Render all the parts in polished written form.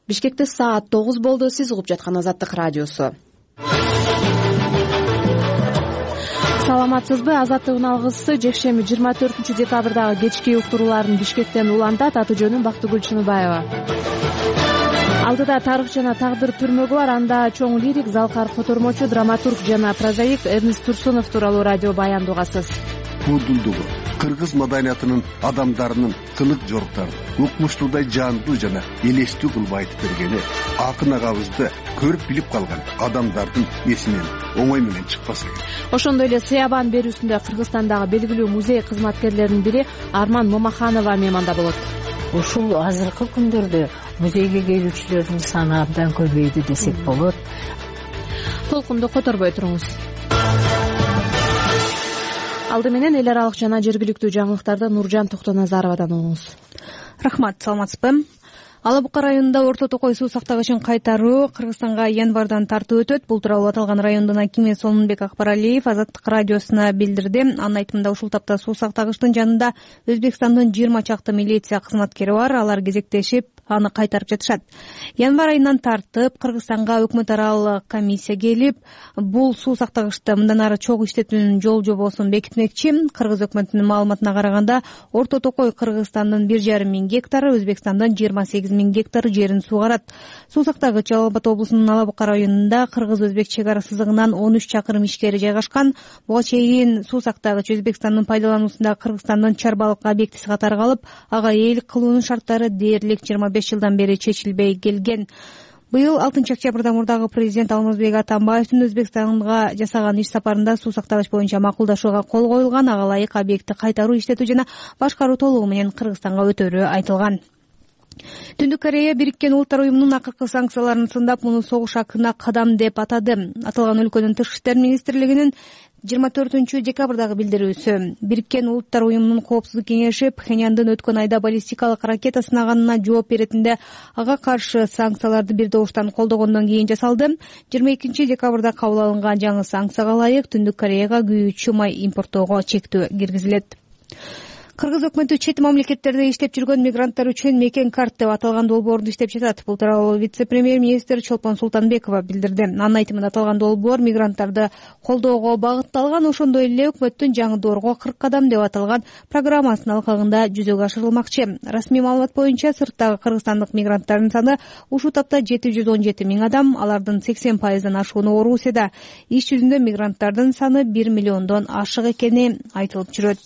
Бишкекте саат 9 болду. Сиз угуп жаткан Азаттык радиосу. Саламатсызбы? Азаттыктын алгысы жекшемби 24 декабрдагы кечки уктурууларын Бишкектен улантат. Аты жөнүм Бактыгүл Чыныбаева. Алдыда тарых жана тагдыр түрмөгү бар. Анда чоң лирик, залкар котормочу, драматург жана прозаик Эрнест Турсунов тууралуу радио баянды угасыз. Куудулдугу кыргыз маданиятынын адамдарынын тылык жоруктарын укмуштуудай жандуу жана элестүү кылып айтып бергени акын агабызды көрүп билип калган адамдардын эсинен оңой менен чыкпаса керек. Ошондой эле Сыябан берүүсүндө Кыргызстандагы белгилүү музей кызматкерлеринин бири Арман Момаханова мейманда болот. Ушул азыркы күндөрдө музейге келүүчүлөрдүн саны абдан көбөйдү десек болот. Толкунду которбой туруңуз. Алды менен эл аралык жана жергиликтүү жаңылыктарды Нуржан Токтоназаровадан угуңуз. Рахмат, саламатсызбы? Ала Бука районунда орто токой суу сактагычын кайтаруу Кыргызстанга январдан тартып өтөт. Бул тууралуу аталган райондун акими Солунбек Акбаралиев Азаттык радиосуна билдирди. Анын айтымында ушул тапта суу сактагычтын жанында Өзбекстандын 20 чакты милиция кызматкери бар. Алар кезектешип аны кайтарып жатышат. Январ айынан тартып Кыргызстанга өкмөт аралык комиссия келип, бул суу сактагычты мындан ары чогуу иштетүүнүн жол жобосун бекитмекчи. Кыргыз өкмөтүнүн маалыматына караганда, орто токой Кыргызстандын 1,5 миң гектары, Өзбекстандын 28 миң гектар жерин сугарат. Суу сактагыч Жалал Абад облусунун Ала Бука районунда кыргыз-өзбек чек ара сызыгынан 13 чакырым ишкери жайгашкан. Буга чейин суу сактагыч Өзбекстандын пайдалануусунда Кыргызстандын Чарбалык объектиси катары калып, ага ээлик кылуунун шарттары дээрлик 25 жылдан бери чечилбей келген. Быйыл 6 октябрда мурдагы президент Алмазбек Атамбаевдин Өзбекстанга жасаган иш сапарында суу сактагыч боюнча макулдашууга кол коюлган. Ага ылайык объектти кайтаруу, иштетүү жана башкаруу толугу менен Кыргызстанга өтөрү айтылган. Түндүк Корея Бириккен Улуттар уюмунун акыркы санкцияларын сындап, муну согуш акына кадам деп атады. Аталган өлкөнүн тышкы иштер министрлигинин 24 декабрдагы билдирүүсү. Бириккен Улуттар уюмунун коопсуздук кеңеши Пхеньяндын өткөн айда баллистикалык ракета сынаганына жооп беретинде ага каршы санкцияларды бир добуштан колдогондон кийин жасалды. 22 декабрда кабыл алынган жаңы санкцияга ылайык Түндүк Кореяга күйүүчү май импорттоого чектөө киргизилет. Кыргыз өкмөтү чет мамлекеттерде иштеп жүргөн мигранттар үчүн мекен карт деп аталган долбоорду иштеп жатат. Бул тууралуу вице-премьер-министр Чолпон Султанбекова билдирди. Анын айтымында аталган долбоор мигранттарды колдоого багытталган, ошондой эле өкмөттүн жаңы доорго 40 кадам деп аталган программасынын алкагында жүзөгө ашырылмакчы. Расмий маалымат боюнча сырттагы кыргызстандык мигранттардын саны ушул тапта 717 миң адам, алардын 80%дан ашууну Орусияда. Иш жүзүндө мигранттардын саны 1 миллиондон ашык экени айтылып жүрөт.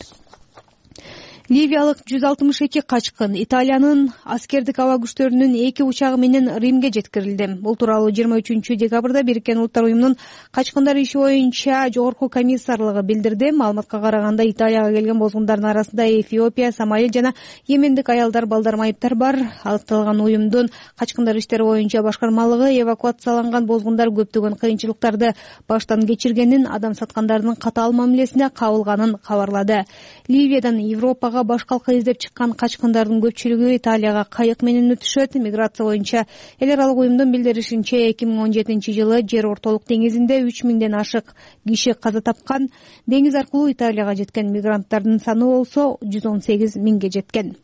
Ливиялык 162 качкын Италиянын аскердик аба күчтөрүнүн 2 учагы менен Римге жеткирилди. Бул тууралуу 23 декабрда Бириккен Улуттар уюмунун качкындар иши боюнча жогорку комиссарлыгы билдирди. Маалыматка караганда, Италияга келген бозгундардын арасында Эфиопия, Сомали жана Йемендик аялдар, балдар, майыптар бар. Аталган уюмдун качкындар иштери боюнча башкармалыгы эвакуацияланган бозгундар көптөгөн кыйынчылыктарды баштан кечиргенин, адам саткандардын катаал мамилесине кабылганын кабарлады. Ливиядан Европага баш калка издеп чыккан качкындардын көпчүлүгү Италияга кайык менен өтүшөт. Миграция боюнча эл аралык уюмдун билдиришинче 2017 жылы жер ортолук деңизинде 3 миңден ашык киши каза тапкан. Деңиз аркылуу Италияга жеткен мигранттардын саны болсо 118 миңге жеткен.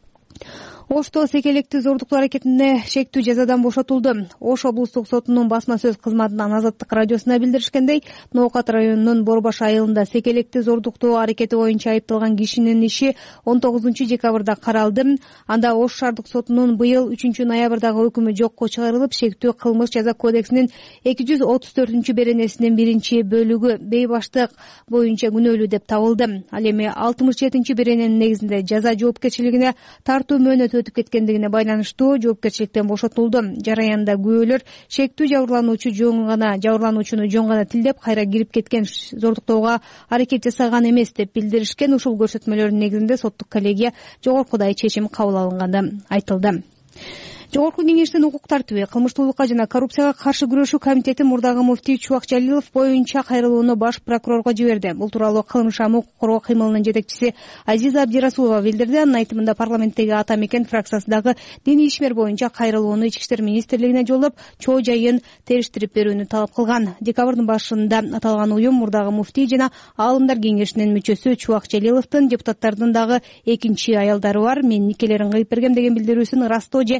Ошто секелектүү зордуктоо аракетине шектүү жазадан бошотулду. Ош облустук сотунун басма сөз кызматынан Азаттык радиосуна билдиришкендей, Ноокат районунун Борбаш айылында секелектүү зордуктоо аракети боюнча айыпталган кишинин иши 19 декабрда каралды. Анда Ош шаардык сотунун быйыл 3 ноябрдагы өкүмү жокко чыгарылып, шектүү кылмыш жаза кодексинин 234 беренесинин 1-бөлүгү бейбаштык боюнча күнөөлүү деп табылды. Ал эми 67 берененин негизинде жаза жоопкерчилигине тартуу мөөнөтү өтүп кеткендигине байланыштуу жоопкерчиликтен бошотулду. Жараянда күбөлөр шектүү жабырлануучуну жөн гана тилдеп, кайра кирип кеткен зордуктоого аракет жасаган эмес деп билдиришкен. Ушул көрсөтмөлөрдүн негизинде соттук коллегия жогоркудай чечим кабыл алынганы айтылды. Жогорку кеңештин укук тартиби, кылмыштуулукка жана коррупцияга каршы күрөшүү комитети мурдагы муфтий Чубак Жалилов боюнча кайрылууну баш прокурорго жиберди. Бул тууралуу кылмыш амы укук коргоо кыймылынын жетекчиси Азиза Абдирасулова билдирди. Анын айтымында парламенттеги Ата Мекен фракциясындагы диний ишмер боюнча кайрылууну Ички иштер министрлигине жолдоп, чоо жайын териштирип берүүнү талап кылган. Декабрдын башында аталган уюм мурдагы муфтий жана аалымдар кеңешинин мүчөсү Чубак Жалиловдун депутаттардын дагы экинчи аялдары бар, мен никелерин кыйып бергем деген билдирүүсүн ырастоо же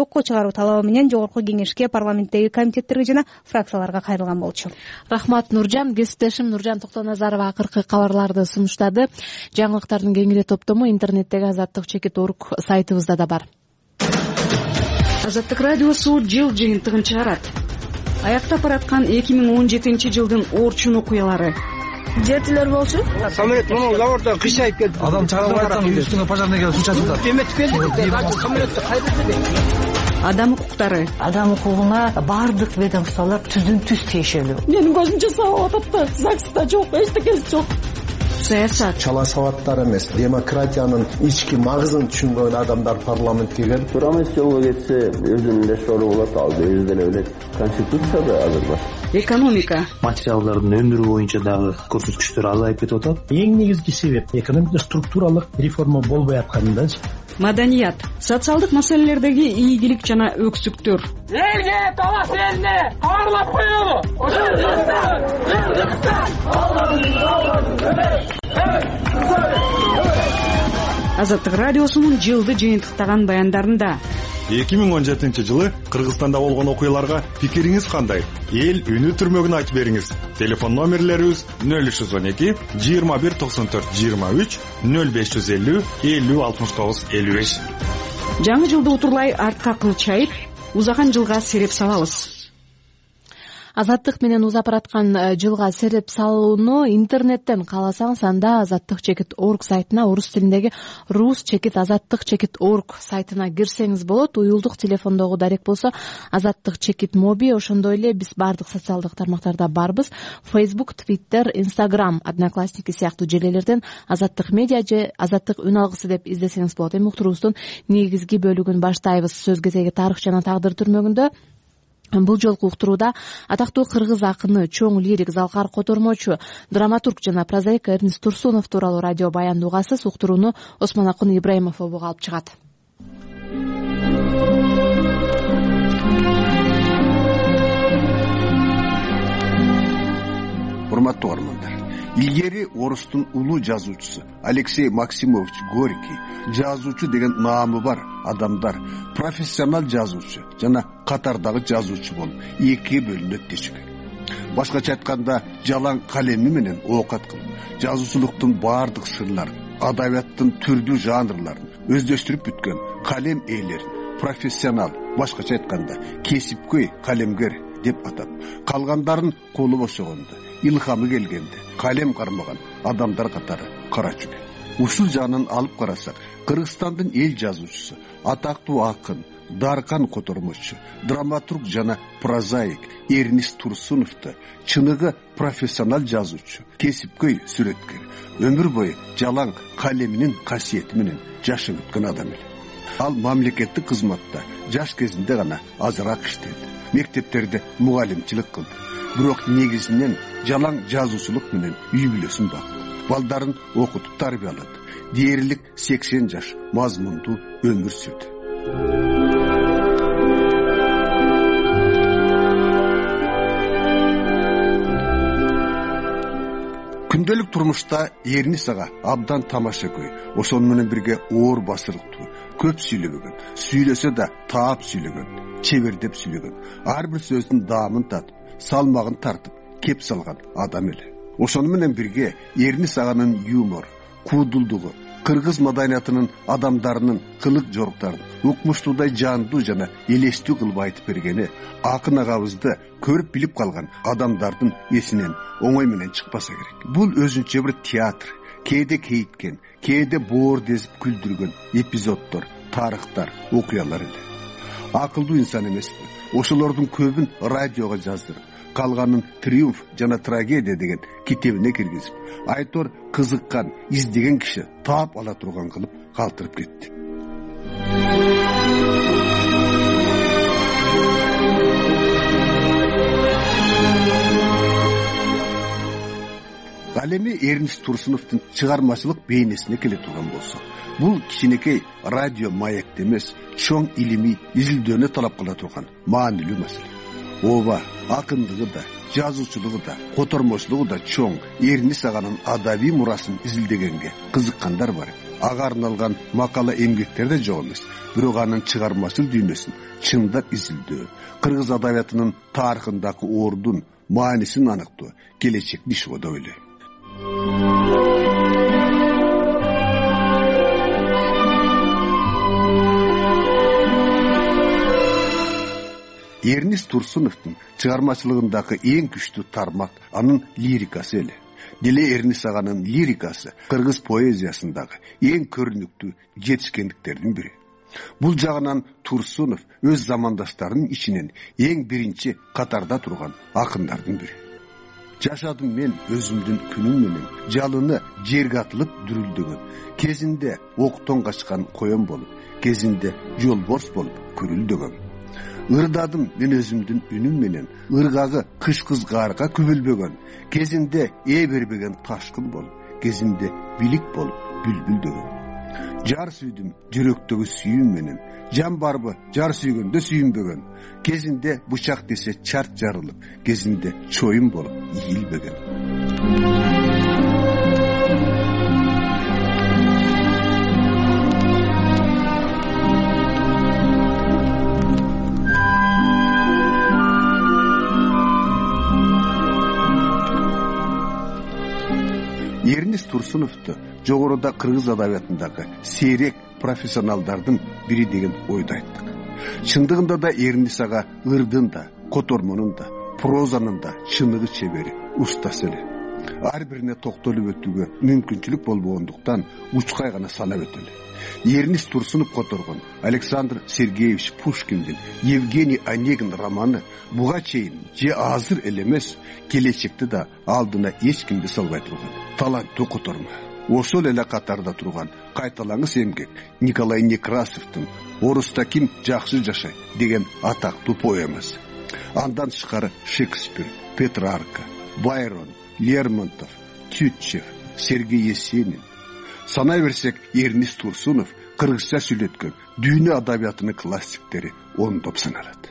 жокко чыгаруу талабы менен Жогорку Кеңешке, парламенттеги комитеттерге жана фракцияларга кайрылган болчу. Рахмат, Нуржан. Кесиптешим Нуржан Токтоназарова акыркы кабарларды сунуштады. Жаңылыктардын кеңири топтому интернеттеги azattik.org сайтыбызда да бар. Азаттык радиосу жыл жыйынтыгын чыгарат. Аяктап бараткан 2017 жылдын орчун окуялары. Жетилер болчу. Самолет мына лавардан кышайып келди. Адам чыгарып айтсаң, үстүңө пожарный келип суу чачып атат. Эметип келди. Самолетти кайда Адам укуктары. Адам укугуна бардык ведомстволор түз тиешелүү. Менин көзүмчө сабап атат да, ЗАГСта жок, эчтекеси жок. Саясат. Чала сабаттар эмес, демократиянын ички магызын түшүнгөн адамдар парламентке келип, Турамыз жолго кетсе өзүнүн эле сору болот, ал өзү деле билет. Конституцияда азыр бар. Экономика. Материалдардын өндүрүү боюнча дагы көрсөткүчтөр азайып кетип атат. Эң негизги себеп экономика структуралык реформа болбой атканында. Маданият. Социалдык маселелердеги ийгилик жана өксүктөр. Элге талас элне кабарлап коелу. Азаттык радиосунун жылды жыйынтыктаган баяндарында 2017 жылы Кыргызстанда болгон окуяларга пикириңиз кандай? Эл үнү түрмөгүн айтып бериңиз. Телефон номерлерибиз 0312 21 94 23 0550 50 69 55. Жаңы жылды утурлай артка кылчайып, узаган жылга сереп салабыз. Азаттык менен узап бараткан жылга сереп салууну интернеттен кааласаңыз, анда azattik.org сайтына орус тилиндеги rus-azattik.org сайтына кирсеңиз болот. Уюлдук телефондогу дарек болсо azattik.mobi, ошондой эле биз бардык социалдык тармактарда барбыз. Facebook, Twitter, Instagram, Одноклассники сыяктуу желелерден Азаттык медиа же Азаттык үн алгысы деп издесеңиз болот. Эми уктуруубуздун негизги бөлүгүн баштайбыз. Сөз кезеги тарых жана тагдыр түрмөгүндө. Бул жолку уктурууда атактуу кыргыз акыны, чоң лирик, залкар котормочу, драматург жана прозаик Эрнест Турсунов тууралуу радио баянды угасыз. Уктурууну Осмонакун Ибраимов обого алып чыгат. Урматтуу угармандар, илгери орустун улуу жазуучусу Алексей Максимович Горький жазуучу деген наамы бар адамдар профессионал жазуучу жана катардагы жазуучу болуп экиге бөлүнөт дешкен. Башкача айтканда, жалаң калеми менен оокат кылып, жазуучулуктун баардык сырларын, адабияттын түрдүү жанрларын өздөштүрүп бүткөн калем ээлерин профессионал, башкача айтканда кесипкөй калемгер деп атап, калгандарын колу бошогондо, илхамы келгенде калем кармаган адамдар катары кара жүгөн. Ушул жагынан алып карасак, Кыргызстандын эл жазуучусу, атактуу акын, даркан котормочу, драматург жана прозаик Эрнест Турсуновду чыныгы профессионал жазуучу, кесипкөй сүрөткөр, өмүр бою жалаң калеминин касиети менен жашап өткөн адам эле. Ал мамлекеттик кызматта жаш кезинде гана азыраак иштеди. Мектептерде мугалимчилик кылды. Бирок негизинен жалаң жазуучулук менен үй бүлөсүн багды. Балдарын окутуп тарбиялады. Дээрлик 80 жаш мазмундуу өмүр сүрдү. Күндөлүк турмушта Эрнест ага абдан тамашакөй, ошону менен бирге оор басырыктуу, көп сүйлөбөгөн, сүйлөсө да таап сүйлөгөн, чебердеп сүйлөгөн, ар бир сөздүн даамын татып, салмагын тартып, кеп салган адам эле. Ошону менен бирге Эрнест аганын юмор, куудулдугу, кыргыз маданиятынын адамдарынын кылык жоруктарын укмуштуудай жандуу жана элестүү кылып айтып бергени акын агабызды көрүп билип калган адамдардын эсинен оңой менен чыкпаса керек. Бул өзүнчө бир театр, кээде кейиткен, кээде боор дезип күлдүргөн эпизоддор, тарыхтар, окуялар эле. Акылдуу инсан эмеспи? Ошолордун көбүн радиого жаздырып, калганын «Триумф жана трагедия» деген китебине киргизип, айтор кызыккан, издеген киши таап ала турган кылып калтырып кетти. Ал эми Эрнест Турсуновдун чыгармачылык бейнесине келе турган болсок, бул кичинекей радио маекте эмес, чоң илимий изилдөөнү талап кыла турган маанилүү маселе. Ооба, акындыгы да, жазуучулугу да, котормочулугу да чоң Эрнест аганын адабий мурасын изилдегенге кызыккандар бар. ага арналган макала эмгектер да жок эмес. Бирок анын чыгармачыл дүйнөсүн чындап изилдөө, кыргыз адабиятынын тарыхындагы ордун, маанисин аныктоо келечекти иш деп ойлойм. Эрнест Турсуновдун чыгармачылыгындагы эң күчтүү тармак анын лирикасы эле. Деле Эрнест аганын лирикасы кыргыз поэзиясындагы эң көрүнүктүү жетишкендиктердин бири. Бул жагынан Турсунов өз замандаштарынын ичинен эң биринчи катарда турган акындардын бири. Жашадым мен өзүмдүн күнүм менен, жалыны жерге атылып дүрүлдөгөн, кезинде октон качкан коен болуп, кезинде жолборс болуп күрүлдөгөн. Ырдадым мен өзүмдүн үнүм менен, ыргагы кыш кызгарга күбөлбөгөн, кезинде ээ бербеген ташкын болуп, кезинде билик болуп бүлбүлдөгөн. Жар сүйдүм жүрөктөгү сүйүм менен, жан барбы жар сүйгөндө сүйүнбөгөн, кезинде бычак десе чарт жарылып, кезинде чоюм болуп ийилбеген. Эрнест Турсуновду жогоруда кыргыз адабиятындагы сейрек профессионалдардын бири деген ойду айттык. Чындыгында да Эрнест ага ырдын да, котормонун да, прозанын да чыныгы чебери, устасы эле. Ар бирине токтолуп өтүүгө мүмкүнчүлүк болбогондуктан учкай гана санап өтөлү. Эрнест Турсунов которгон Александр Сергеевич Пушкиндин Евгений Онегин романы буга чейин же азыр эле эмес, келечекте да алдына эч кимди салбай турган таланттуу которма. Ошол эле катарда турган кайталаңыз эмгек Николай Некрасовдун «Орусда ким жакшы жашайт» деген атактуу поэмасы. Андан тышкары Шекспир, Петрарка, Байрон, Лермонтов, Тютчев, Сергей Есенин. Санай берсек, Эрнест Турсунов кыргызча сүйлөткөн дүйнө адабиятынын классиктери ондоп саналат.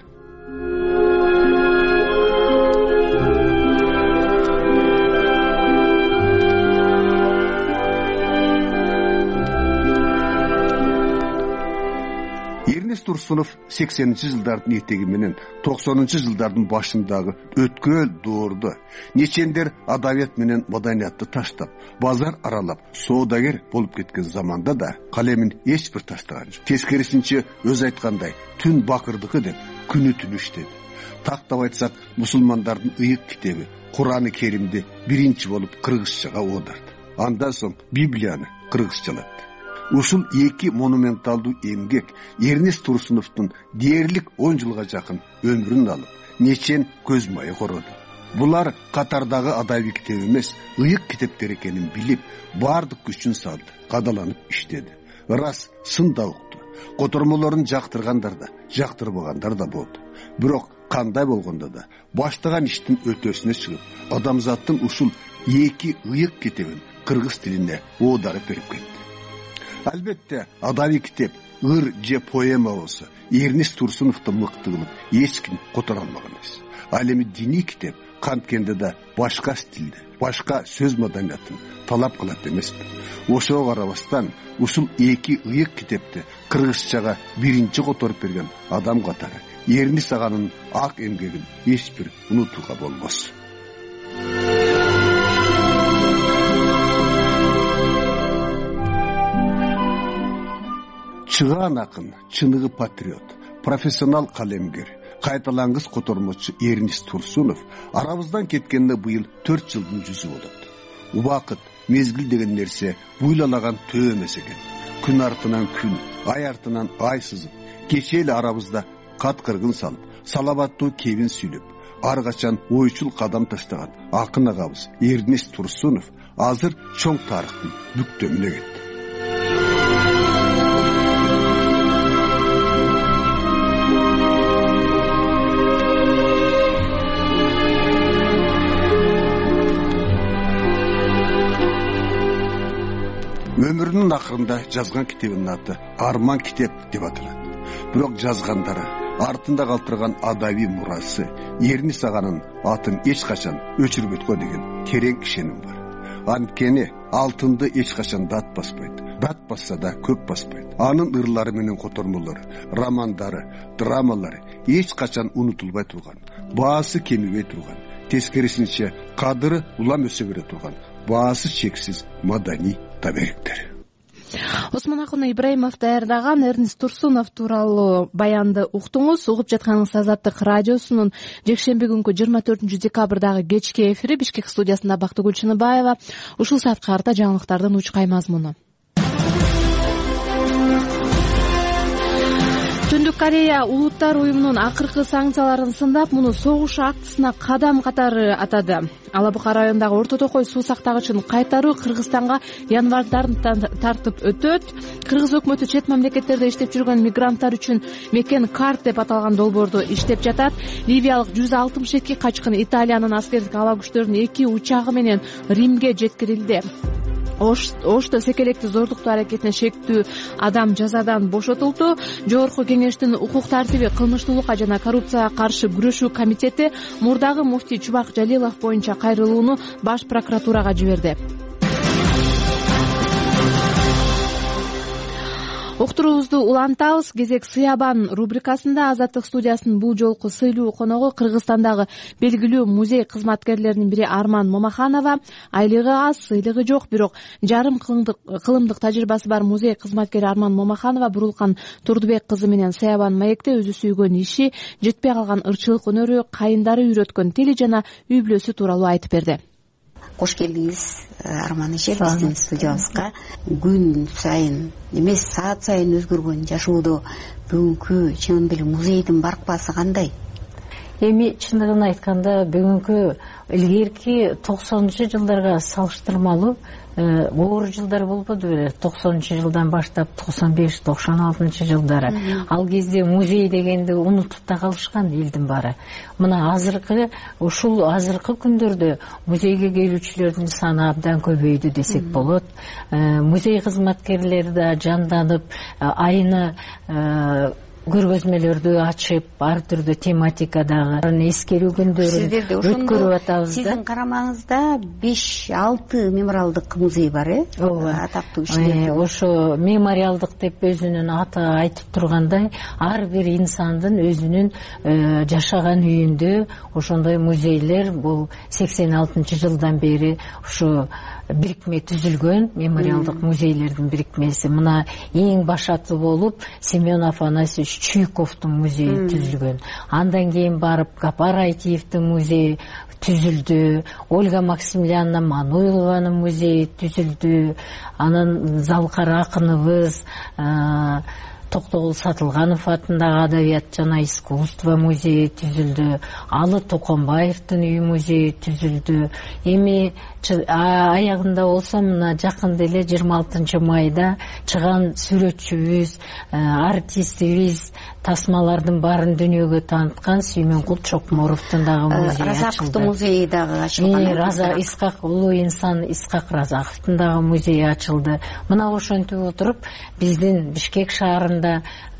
Эрнест Турсунов 80-жылдардын этеги менен 90-жылдардын башындагы өткөл доордо нечендер адабият менен маданиятты таштап, базар аралап, соодагер болуп кеткен заманда да калемин эч бир таштаган жок. Тескерисинче өз айткандай, түн бакырдыкы деп күнү түн иштеди. Тактап айтсак, мусулмандардын ыйык китеби Кур'аны Керимди биринчи болуп кыргызчага оодарды. Андан соң Библияны кыргызчалады. Ушул эки монументалдуу эмгек Эрнест Турсуновдун дээрлик 10 жылга жакын өмүрүн алып, нечен көз майы короду. Булар катардагы адабий китеп эмес, ыйык китептер экенин билип, бардык күчүн салды, кадаланып иштеди. Рас, сын да укту. Котормолорун жактыргандар да, жактырбагандар да болду. Бирок кандай болгондо да баштаган иштин өтөсүнө чыгып, адамзаттын ушул эки ыйык китебин кыргыз тилине оодарып берип кетти. Албетте, адабий китеп, ыр же поэма болсо, Эрнест Турсуновду мыкты кылып эч ким которо алмаган эмес. Ал эми диний китеп канткенде да башка стилде, башка сөз маданиятын талап кылат эмеспи. Ошого карабастан, ушул эки ыйык китепти кыргызчага биринчи которуп берген адам катары Эрнест аганын ак эмгегин эч бир унутууга болбос. Чыгаан акын, чыныгы патриот, профессионал калемгер, кайталаңгыс котормочу Эрнест Турсунов арабыздан кеткенде быйыл 4 жылдын жүзү болот. Убакыт, мезгил деген нерсе буйлаган төө эмес экен. Күн артынан күн, ай артынан ай сызып, кече эле арабызда кат кыргын салып, салабаттуу кебин сүйлөп, ар качан ойчул кадам таштаган акын агабыз Эрнест Турсунов азыр чоң тарыхтын бүктөмүнө кетти. Өмүрүнүн акырында жазган китебинин аты Арман китеп деп аталат. Бирок жазгандары, артында калтырган адабий мурасы Эрнест аганын атын эч качан өчүрбөткө деген терең ишеним бар. Анткени алтынды эч качан дат баспайт. бат басса да көп баспайт. Анын ырлары менен котормолору, романдары, драмалары эч качан унутулбай турган, баасы кемибей турган, тескерисинче кадыры улам өсө бере турган баасы чексиз маданий таберектер. Осмон Акуну Ибраимов даярдаган Эрнест Турсунов тууралуу баянды уктуңуз. Угуп жатканыңыз Азаттык радиосунун жекшемби күнкү 24 декабрдагы кечки эфири. Бишкек студиясында Бактыгүл Чыныбаева. Ушул саатка карата жаңылыктардын учкай мазмуну. Түндүк Корея Улуттар уюмунун акыркы санкцияларын сындап, муну согуш актысына кадам катары атады. Алабука районундагы Орто Токой суу сактагычын кайтаруу Кыргызстанга январдан тартып өтөт. Кыргыз өкмөтү чет мамлекеттерде иштеп жүргөн мигранттар үчүн мекен карт деп аталган долбоорду иштеп жатат. Ливиялык 162 качкын Италиянын аскердик аба күчтөрүнүн 2 учагы менен Римге жеткирилди. Ошто секелектүү зордуктуу аракетине шектүү адам жазадан бошотулду. Жогорку кеңештин укук тартиби, кылмыштуулукка жана коррупцияга каршы күрөшүү комитети мурдагы муфтий Чубак Жалилов боюнча кайрылууну баш прокуратурага жиберди. Уктуруубузду улантабыз. Кезек Сыябан рубрикасында Азаттык студиясынын бул жолку сыйлуу коногу Кыргызстандагы белгилүү музей кызматкерлеринин бири Арман Момаханова. Айлыгы аз, сыйлыгы жок, бирок жарым кылымдык тажрыйбасы бар музей кызматкери Арман Момаханова Бурулкан Турдубек кызы менен Сыябан маекте өзү сүйгөн иши, жетпей калган ырчылык өнөрү, кайындары үйрөткөн тили жана үй бүлөсү тууралуу айтып берди. Кош келдиңиз, Арман эже, биздин студиябызга. Күн сайын эмес, саат сайын өзгөргөн жашоодо бүгүнкү чынында эле музейдин баркпасы кандай? Эми чындыгын айтканда бүгүнкү илгерки 90-жылдарга салыштырмалуу оор жылдар болбоду беле? 90-жылдан баштап 95-96 Ал кезде музей дегенди унутуп да калышкан элдин баары. Мына ушул азыркы күндөрдө музейге келүүчүлөрдүн саны абдан көбөйдү десек болот. Музей кызматкерлери да жанданып, айына көргөзмөлөрдү ачып, ар түрдүү тематикадагы эскерүү күндөрүн өткөрүп атабыз. Сиздин карамаңызда 5-6 мемориалдык музей бар, атактуу иштер. Ошо мемориалдык деп өзүнүн аты айтып тургандай, ар бир инсандын өзүнүн жашаган үйүндө ошондой музейлер бул 86-жылдан бери ушу бирикме түзүлгөн, мемориалдык музейлердин бирикмеси. Мына эң башаты болуп Семен Афанасьевич Чуйковдун музейи түзүлгөн. Андан кийин барып Гапар Айтиевдин музейи түзүлдү. Ольга Максимилиановна Мануилованын музейи түзүлдү. Анан Залкар акыныбыз, Токтогул Сатылганов атындагы Адабият жана искусство музейи түзүлдү. Алы Токонбаевдин үй музейи түзүлдү. Эми аягында болсо мына жакында эле 26 майда чыган сүрөтчүбүз, артистибиз тасмалардын баарын дүйнөгө тааныткан Сүймөнкул Чокморовдун дагы музейи ачылды. Разаковдун музейи дагы ачылган. Исхак, улуу инсан Исхак Разаковдун дагы музейи ачылды. Мына ошентип отуруп биздин Бишкек шаарында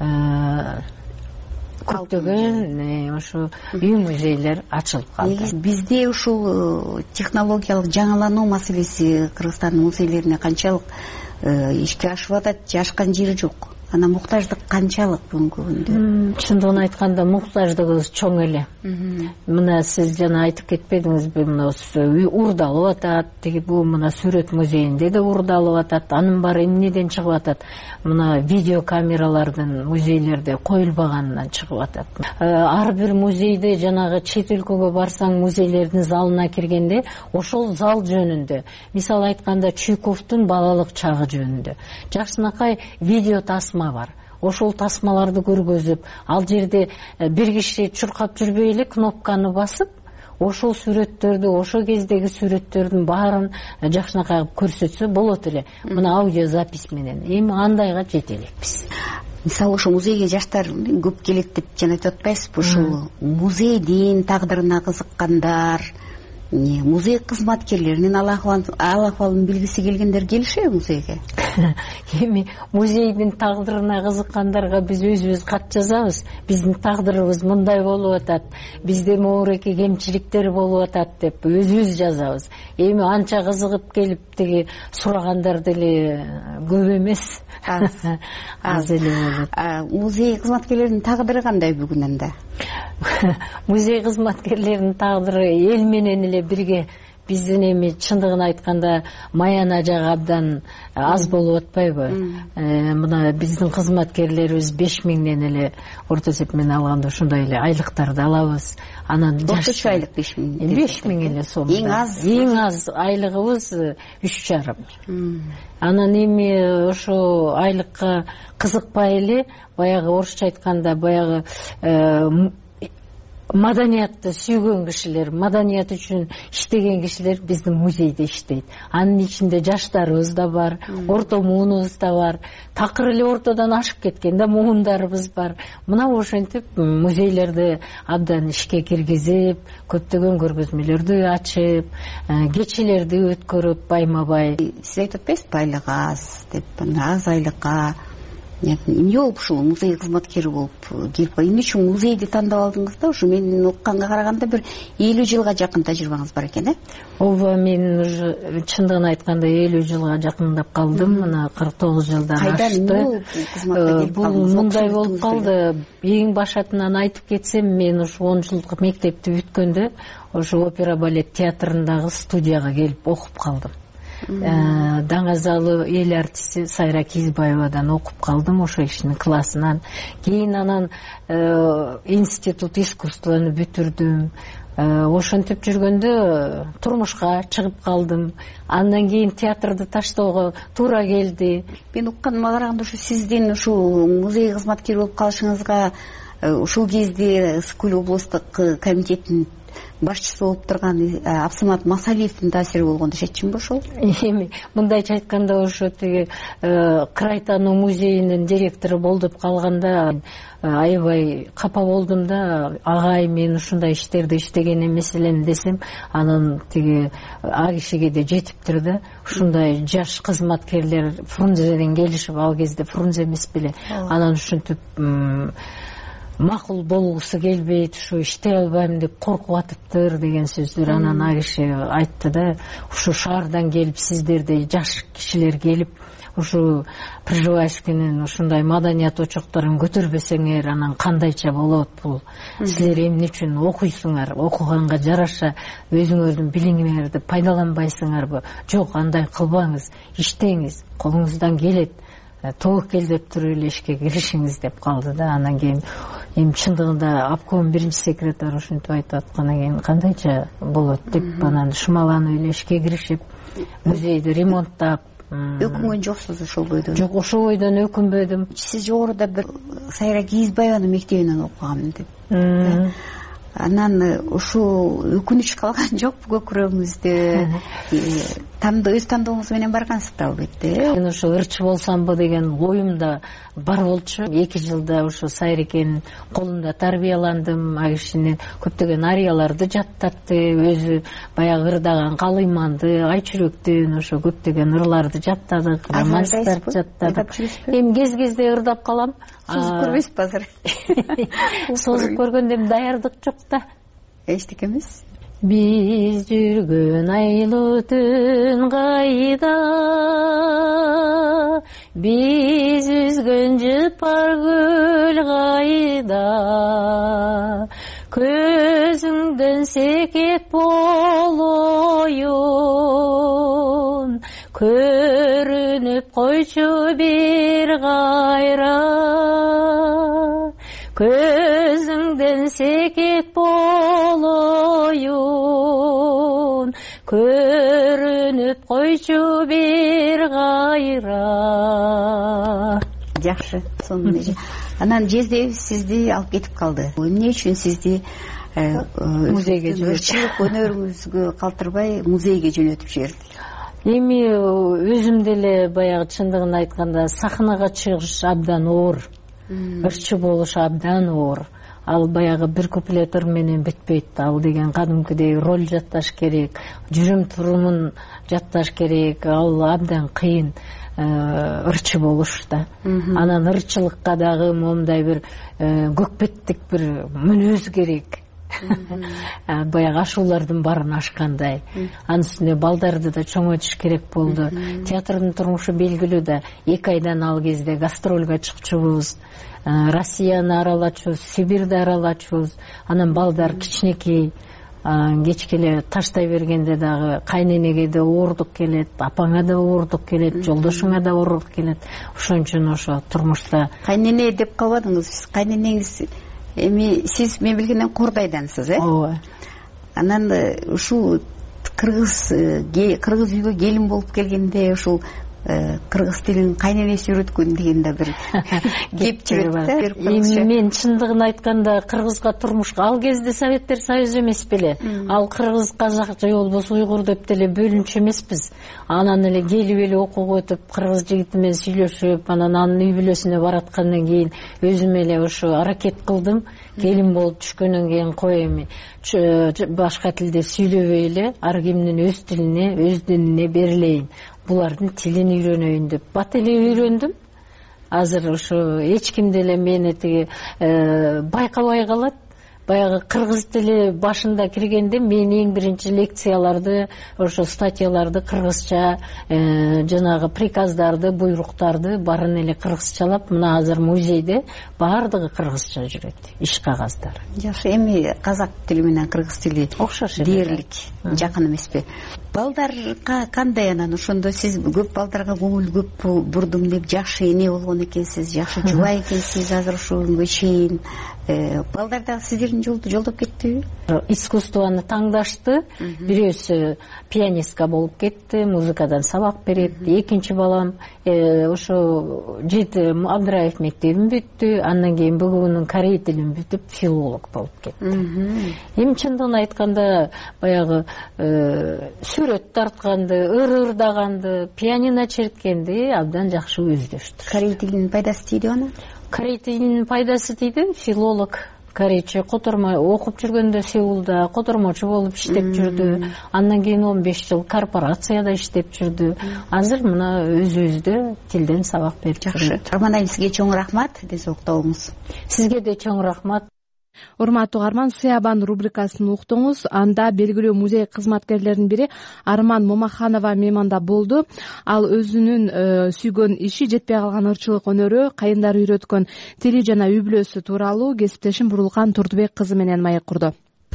көптөгөн ошо үй музейлер ачылып калды. Бизде ушул технологиялык жаңылануу маселеси Кыргызстандын музейлерине канчалык ишке ашып атат, ашкан жери жок? Ана муктаждык канчалык бүгүнкү күндө? Чындыгын айтканда муктаждыгыбыз чоң эле. Мына сиз жана айтып кетпедиңизби, мына урдалып атат, тиги бул мына сүрөт музейинде да урдалып атат. Анын баары эмнеден чыгып атат? Мына видео камералардын музейлерде коюлбаганынан чыгып атат. Ар бир музейде жанагы чет өлкөгө барсаң музейлердин залына киргенде ошол зал жөнүндө, мисалы айтканда Чуйковдун балалык чагы жөнүндө жакшынакай видео тасма бар. Ошол тасмаларды көргөзүп, ал жерде бир киши чуркап жүрбөй эле кнопканы басып, ошол сүрөттөрдү, ошол кездеги сүрөттөрдүн баарын жакшынакай көрсөтсө болот эле. Мына аудио запись менен. Эми андайга жете элекпиз. Мисалы ошо музейге жаштар көп келет деп жана айтып атпайсызбы? Ушул музейдин тагдырына кызыккандар, музей кызматкерлеринин ал акыбалын билгиси келгендер келишеби музейге? Эми музейдин тагдырына кызыккандарга биз өзүбүз кат жазабыз. Биздин тагдырыбыз мындай болуп атат, бизде моуреки кемчиликтер болуп атат деп өзүбүз жазабыз. Эми анча кызыгып келип тиги сурагандар деле көп эмес. Аз эле болот. Музей кызматкерлеринин тагдыры кандай бүгүн анда? Музей кызматкерлеринин тагдыры эл менен эле бирге. Биздин эми чындыгын айтканда Маян ажага абдан аз болуп атпайбы? Мына биздин кызматкерлерибиз 5000ден эле орто эсеп менен алганда ошондой эле айлыктарды алабыз. Анан орточо айлык 5000. 5000 эле сомдо. Эң аз айлыгыбыз 3,5. Анан эми ошо айлыкка кызыкпай эле баягы орусча айтканда баягы маданиятты сүйгөн кишилер, маданият үчүн иштеген кишилер биздин музейде иштейт. Анын ичинде жаштарыбыз да бар, орто муунубуз да бар, такыр эле ортодон ашып кеткен да муундарыбыз бар. Мына ошентип музейлерди абдан ишке киргизип, көптөгөн көргөзмөлөрдү ачып, кечелерди өткөрүп байма-бай. Сиз айтып атпайсызбы айлык аз деп, аз айлыкка эмне болуп ушул музей кызматкери болуп келип эмне үчүн музейди тандап алдыңыз да? Ушу менин укканга караганда бир 50 жылга жакын тажрыйбаңыз бар экен, Ооба, мен уже чындыгын айтканда 50 жылга жакындап калдым. Мына 49 жылдан ашты. Бул мындай болуп калды. Эң башатынан айтып кетсем, мен ушу 10 жылдык мектепти бүткөндө ошо опера балет театрындагы студияга келип окуп калдым. Даңазалы эл артисти Сайра Кизбаевадан окуп калдым ошо ишинин классынан. Кийин анан институт искусствону бүтүрдүм. Ошентип жүргөндө турмушка чыгып калдым. Андан кийин театрды таштоого туура келди. Мен укканыма караганда ушу сиздин ушул музей кызматкери болуп калышыңызга ушул кезде Ысык Көл облустук комитеттин башчысы болуп турган Абсамат Масалиевдин таасири болгон дешетчимби ошол? Эми мындайча айтканда ошо тиги Кырайтануу музейинин директору болуп калганда аябай капа болдум да. Агай, мен ушундай иштерди иштеген эмес элем десем, анан тиги а кишиге да жетиптир да. Ушундай жаш кызматкерлер Фрунзеден келишип, ал кезде Фрунзе эмес беле. Анан ушинтип макул болгусу келбейт, ушу иштей албайм деп коркуп атыптыр деген сөздөр анан а киши айтты да. Ушу шаардан келип сиздердей жаш кишилер келип ушу Пржевальскийнин ушундай маданият очокторун көтөрбөсөңөр анан кандайча болот бул? Силер эмне үчүн окуйсуңар? Окуганга жараша өзүңөрдүн билимиңерди пайдаланбайсыңарбы? Жок, андай кылбаңыз, иштеңиз, колуңуздан келет. Тоокелдеп туруп эле ишке киришиңиз деп калды да. Анан кийин эми чындыгында обком биринчи секретары ушинтип айтып аткандан кийин кандайча болот деп анан шумаланып эле ишке киришип, музейди ремонттап. Өкүнгөн жоксуз ошол бойдон? Жок, ошол бойдон өкүнбөдүм. Сиз жогоруда бир Сайра Кизбаеванын мектебинен окугам деп. Анан ушул өкүнүч калган жокпу көкүрөгүңүздө? Өз тандооңуз менен баргансыз да албетте. Мен ошо ырчы болсамбы деген оюмда бар болчу. 2 жылда ошо Сайрекенин колунда тарбияландым. А кишинин көптөгөн арияларды жаттатты, өзү баягы ырдаган Калыйманды, Айчүрөктүн ошо көптөгөн ырларды жаттадык, романстарды жаттадык. Эми кез-кезде ырдап калам. Созуп көрбөйсүзбү азыр? Созуп көргөндө эми даярдык жок да. Эчтеке эмес. Биз жүргөн айлуу түн кайда, биз үзгөн жыпар гүл кайда, көзүңдөн секет болоюн, көрүнүп койчу бир кайра, көзүңдөн секет болоюн, көрүнүп койчу бир кайра. Жакшы, сонун эже. Анан жездебиз сизди алып кетип калды. Эмне үчүн сизди музейге ырчылык өнөрүңүзгө калтырбай музейге жөнөтүп жиберди? Эми өзүм деле баягы чындыгын айтканда сахнага чыгыш абдан оор. Ырчы болуш абдан оор. ал баягы бир куплет менен бүтпөйт. Ал деген кадимкидей роль жатташ керек, жүрүм турумун жатташ керек. Ал абдан кыйын, ырчы болуш да. Анан ырчылыкка дагы момундай бир көкпеттик бир мүнөз керек. Баягы ашуулардын баарын ашкандай. Анын үстүнө балдарды да чоңойтуш керек болду. Театрдын турмушу белгилүү да. 2 айдан ал кезде гастролга чыкчубуз. Россияны аралачубуз, Сибирди аралачубуз. Анан балдар кичинекей, кечке эле таштай бергенде дагы кайненеге да оордук келет, апаңа да оордук келет, жолдошуңа да оордук келет. Ошон үчүн ошо турмушта кайнене деп калбадыңыз. Кайненеңиз эми сиз мен билгенден Кордайдансыз, Ооба. Анан ушул кыргыз үйгө келин болуп келгенде ушул кыргыз тилин кайненеси үйрөткөн деген да бир кеп жүрөт да. Мен чындыгын айтканда кыргызга турмушка ал кезде Советтер Союзу эмес беле. Ал кыргыз, казак же болбосо уйгур деп деле бөлүнчү эмеспиз. Анан эле келип эле окууга өтүп, кыргыз жигити менен сүйлөшүп, анан анын үй бүлөсүнө бараткандан кийин өзүм эле ошо аракет кылдым. Келин болуп түшкөндөн кийин кой эми башка тилде сүйлөбөй эле, ар кимдин өз тилине, өз динине берилейин. Булардын тилин үйрөнөйүн деп бат эле үйрөндүм. Азыр ошо эч ким деле мени тиги байкабай калат. Баягы кыргыз тили башында киргенде мен эң биринчи лекцияларды, ошо статьяларды кыргызча, жанагы приказдарды, буйруктарды баарын эле кыргызчалап, мына азыр музейде баардыгы кыргызча жүрөт, иш кагаздары. Жакшы, эми казак тили менен кыргыз тили окшош дээрлик, жакын эмеспи? Балдарга кандай? Анан ошондо сиз көп балдарга көңүл көп бурдум деп жакшы эне болгон экенсиз, жакшы жубай экенсиз азыр ушул күнгө чейин. Балдар дагы сиздердин жолду жолдоп кеттиби? Искусствону таңдашты. Бирөөсү пианистка болуп кетти, музыкадан сабак берет. Экинчи балам ошо Абдыраев мектебин бүттү, андан кийин БГУнун корей тилин бүтүп филолог болуп кетти. Эми чындыгын айтканда баягы сүрөт тартканды, ырдаганды, пианино черткенди абдан жакшы өздөштү. Корей тилинин пайдасы тийди ана? Корей тилинин пайдасы тийди. Филолог, корейче котормо окуп жүргөндө Сеулда котормочу болуп иштеп жүрдү. Андан кийин 15 жыл корпорацияда иштеп жүрдү. Азыр мына өзүбүздө тилден сабак берип жүрөт. Жакшы. Арман айым, сизге чоң рахмат. Денсаулыкта болуңуз. Сизге да чоң рахмат. Урматтуу Арман, Сыябан рубрикасын уктуңуз. Анда белгилүү музей кызматкерлеринин бири Арман Момаханова мейманда болду. Ал өзүнүн сүйгөн иши, жетпей калган ырчылык өнөрү, кайындары үйрөткөн тили жана үй бүлөсү тууралуу кесиптешим Бурулкан Турдубек кызы менен маек курду.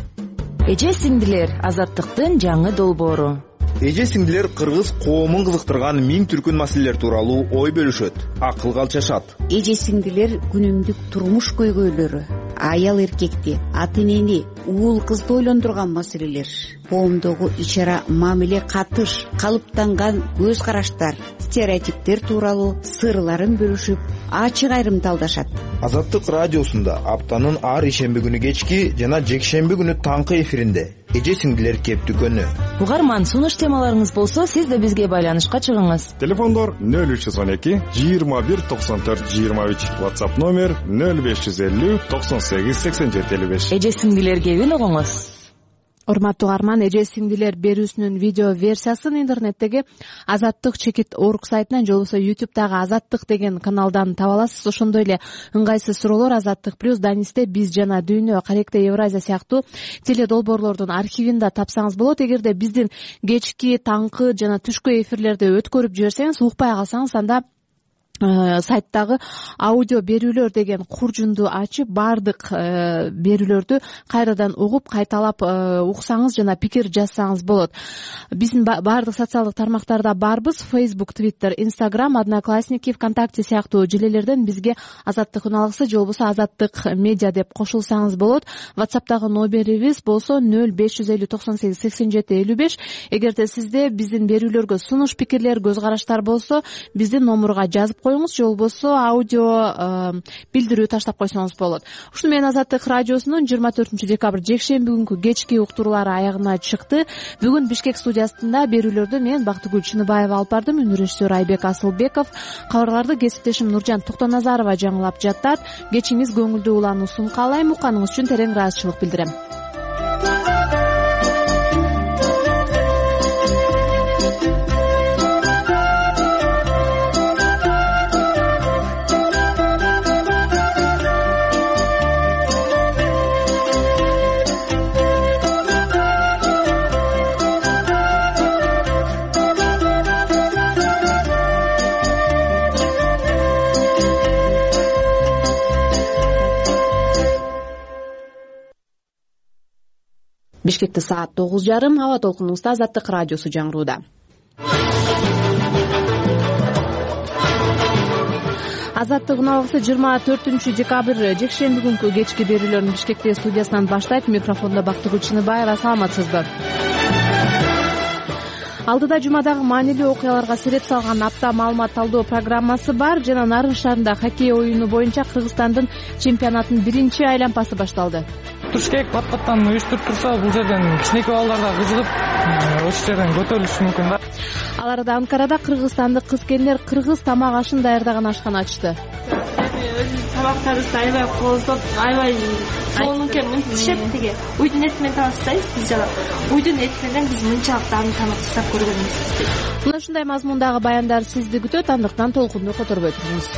Эже сиңдилер, азаттыктын жаңы долбоору. Эже сиңдилер кыргыз коомун кызыктырган миң түркүн маселелер тууралуу ой бөлүшөт, акылга алчашат. Эже сиңдилер күнүмдүк турмуш көйгөйлөрү, аял эркекти, ата энени, уул кызды ойлондурган маселелер, коомдогу ич-ара мамиле катыш, калыптанган көз караштар, стереотиптер тууралуу сырларын бөлүшүп, ачык айрымталдашат. Азаттык радиосунда аптанын ар ишемби күнү кечки жана жекшемби күнү таңкы эфиринде эже сиңдилер кептүкөнү. Угарман, сунуш темаларыңыз болсо, сиз да бизге байланышка чыгыңыз. Телефондор 0312 21 94 23, WhatsApp номер 0550 98 87 55. Эже сиңдилер кебин угуңуз. Урматтуу Арман, эже сиңдилер берүүсүнүн видео версиясын интернеттеги Азаттык чекит орг сайтынан же болбосо YouTube'дагы Азаттык деген каналдан таба аласыз. Ошондой эле ыңгайсыз суроолор Азаттык плюс, Данисте, Биз жана Дүйнө, Каректе Евразия сыяктуу теле долбоорлордун архивин да тапсаңыз болот. Эгерде биздин кечки, таңкы жана түшкү эфирлерди өткөрүп жиберсеңиз, укпай калсаңыз, анда сайттагы аудио берүүлөр деген куржунду ачып, баардык берүүлөрдү кайрадан угуп, кайталап уксаңыз жана пикир жазсаңыз болот. Биздин баардык социалдык тармактарда барбыз. Facebook, Twitter, Instagram, Одноклассники, ВКонтакте сыяктуу желелерден бизге Азаттык үналгысы же болбосо Азаттык медиа деп кошулсаңыз болот. WhatsApp'тагы номерибиз болсо 0550 98 87 55. Эгерде сизде биздин берүүлөргө сунуш, пикирлер, көз караштар болсо, биздин номурга жазып коюңуз же болбосо аудио билдирүү таштап койсоңуз болот. Ушуну менен Азаттык радиосунун 24 декабрь жекшемби күнкү кечки уктуруулары аягына чыкты. Бүгүн Бишкек студиясында берүүлөрдү мен Бактыгүл Чыныбаева алып бардым. Үн режиссер Айбек Асылбеков, кабарларды кесиптешим Нуржан Токтоназарова жаңылап жатат. Кечиңиз көңүлдүү улануусун каалайм. Укканыңыз үчүн терең ыраазычылык билдирем. Бишкекте саат 9:30. Аба толкунубузда Азаттык радиосу жаңырууда. Азаттык убагысы 24 декабрь жекшемби күнкү кечки берүүлөрүн Бишкекте студиясынан баштайт. Микрофондо Бактыгүл Чыныбаева. Саламатсызбы? Алдыда жумадагы маанилүү окуяларга сереп салган апта маалымат талдоо программасы бар. Жана Нарын шаарында хоккей оюну боюнча Кыргызстандын чемпионатынын биринчи айланпасы башталды. Туршкек пат-паттан уюштуруп турса, бул жерден кичинекей балдар да кызыгып, ошол жерден көтөрүлүшү мүмкүн да. Ал арада Анкарада кыргызстандык кыз-келиндер кыргыз тамак ашын даярдаган ашкана ачты. Тамактарыбызды аябай кооздоп, аябай сонунке мынтишет тиги. Уйдун эти менен табастайбыз биз жана. Уйдун эти менен биз мынчалык дагы тамак жасап көргөнбүз. Мына ушундай мазмундагы баяндар сизди күтөт, андыктан толкунду которбой туруңуз.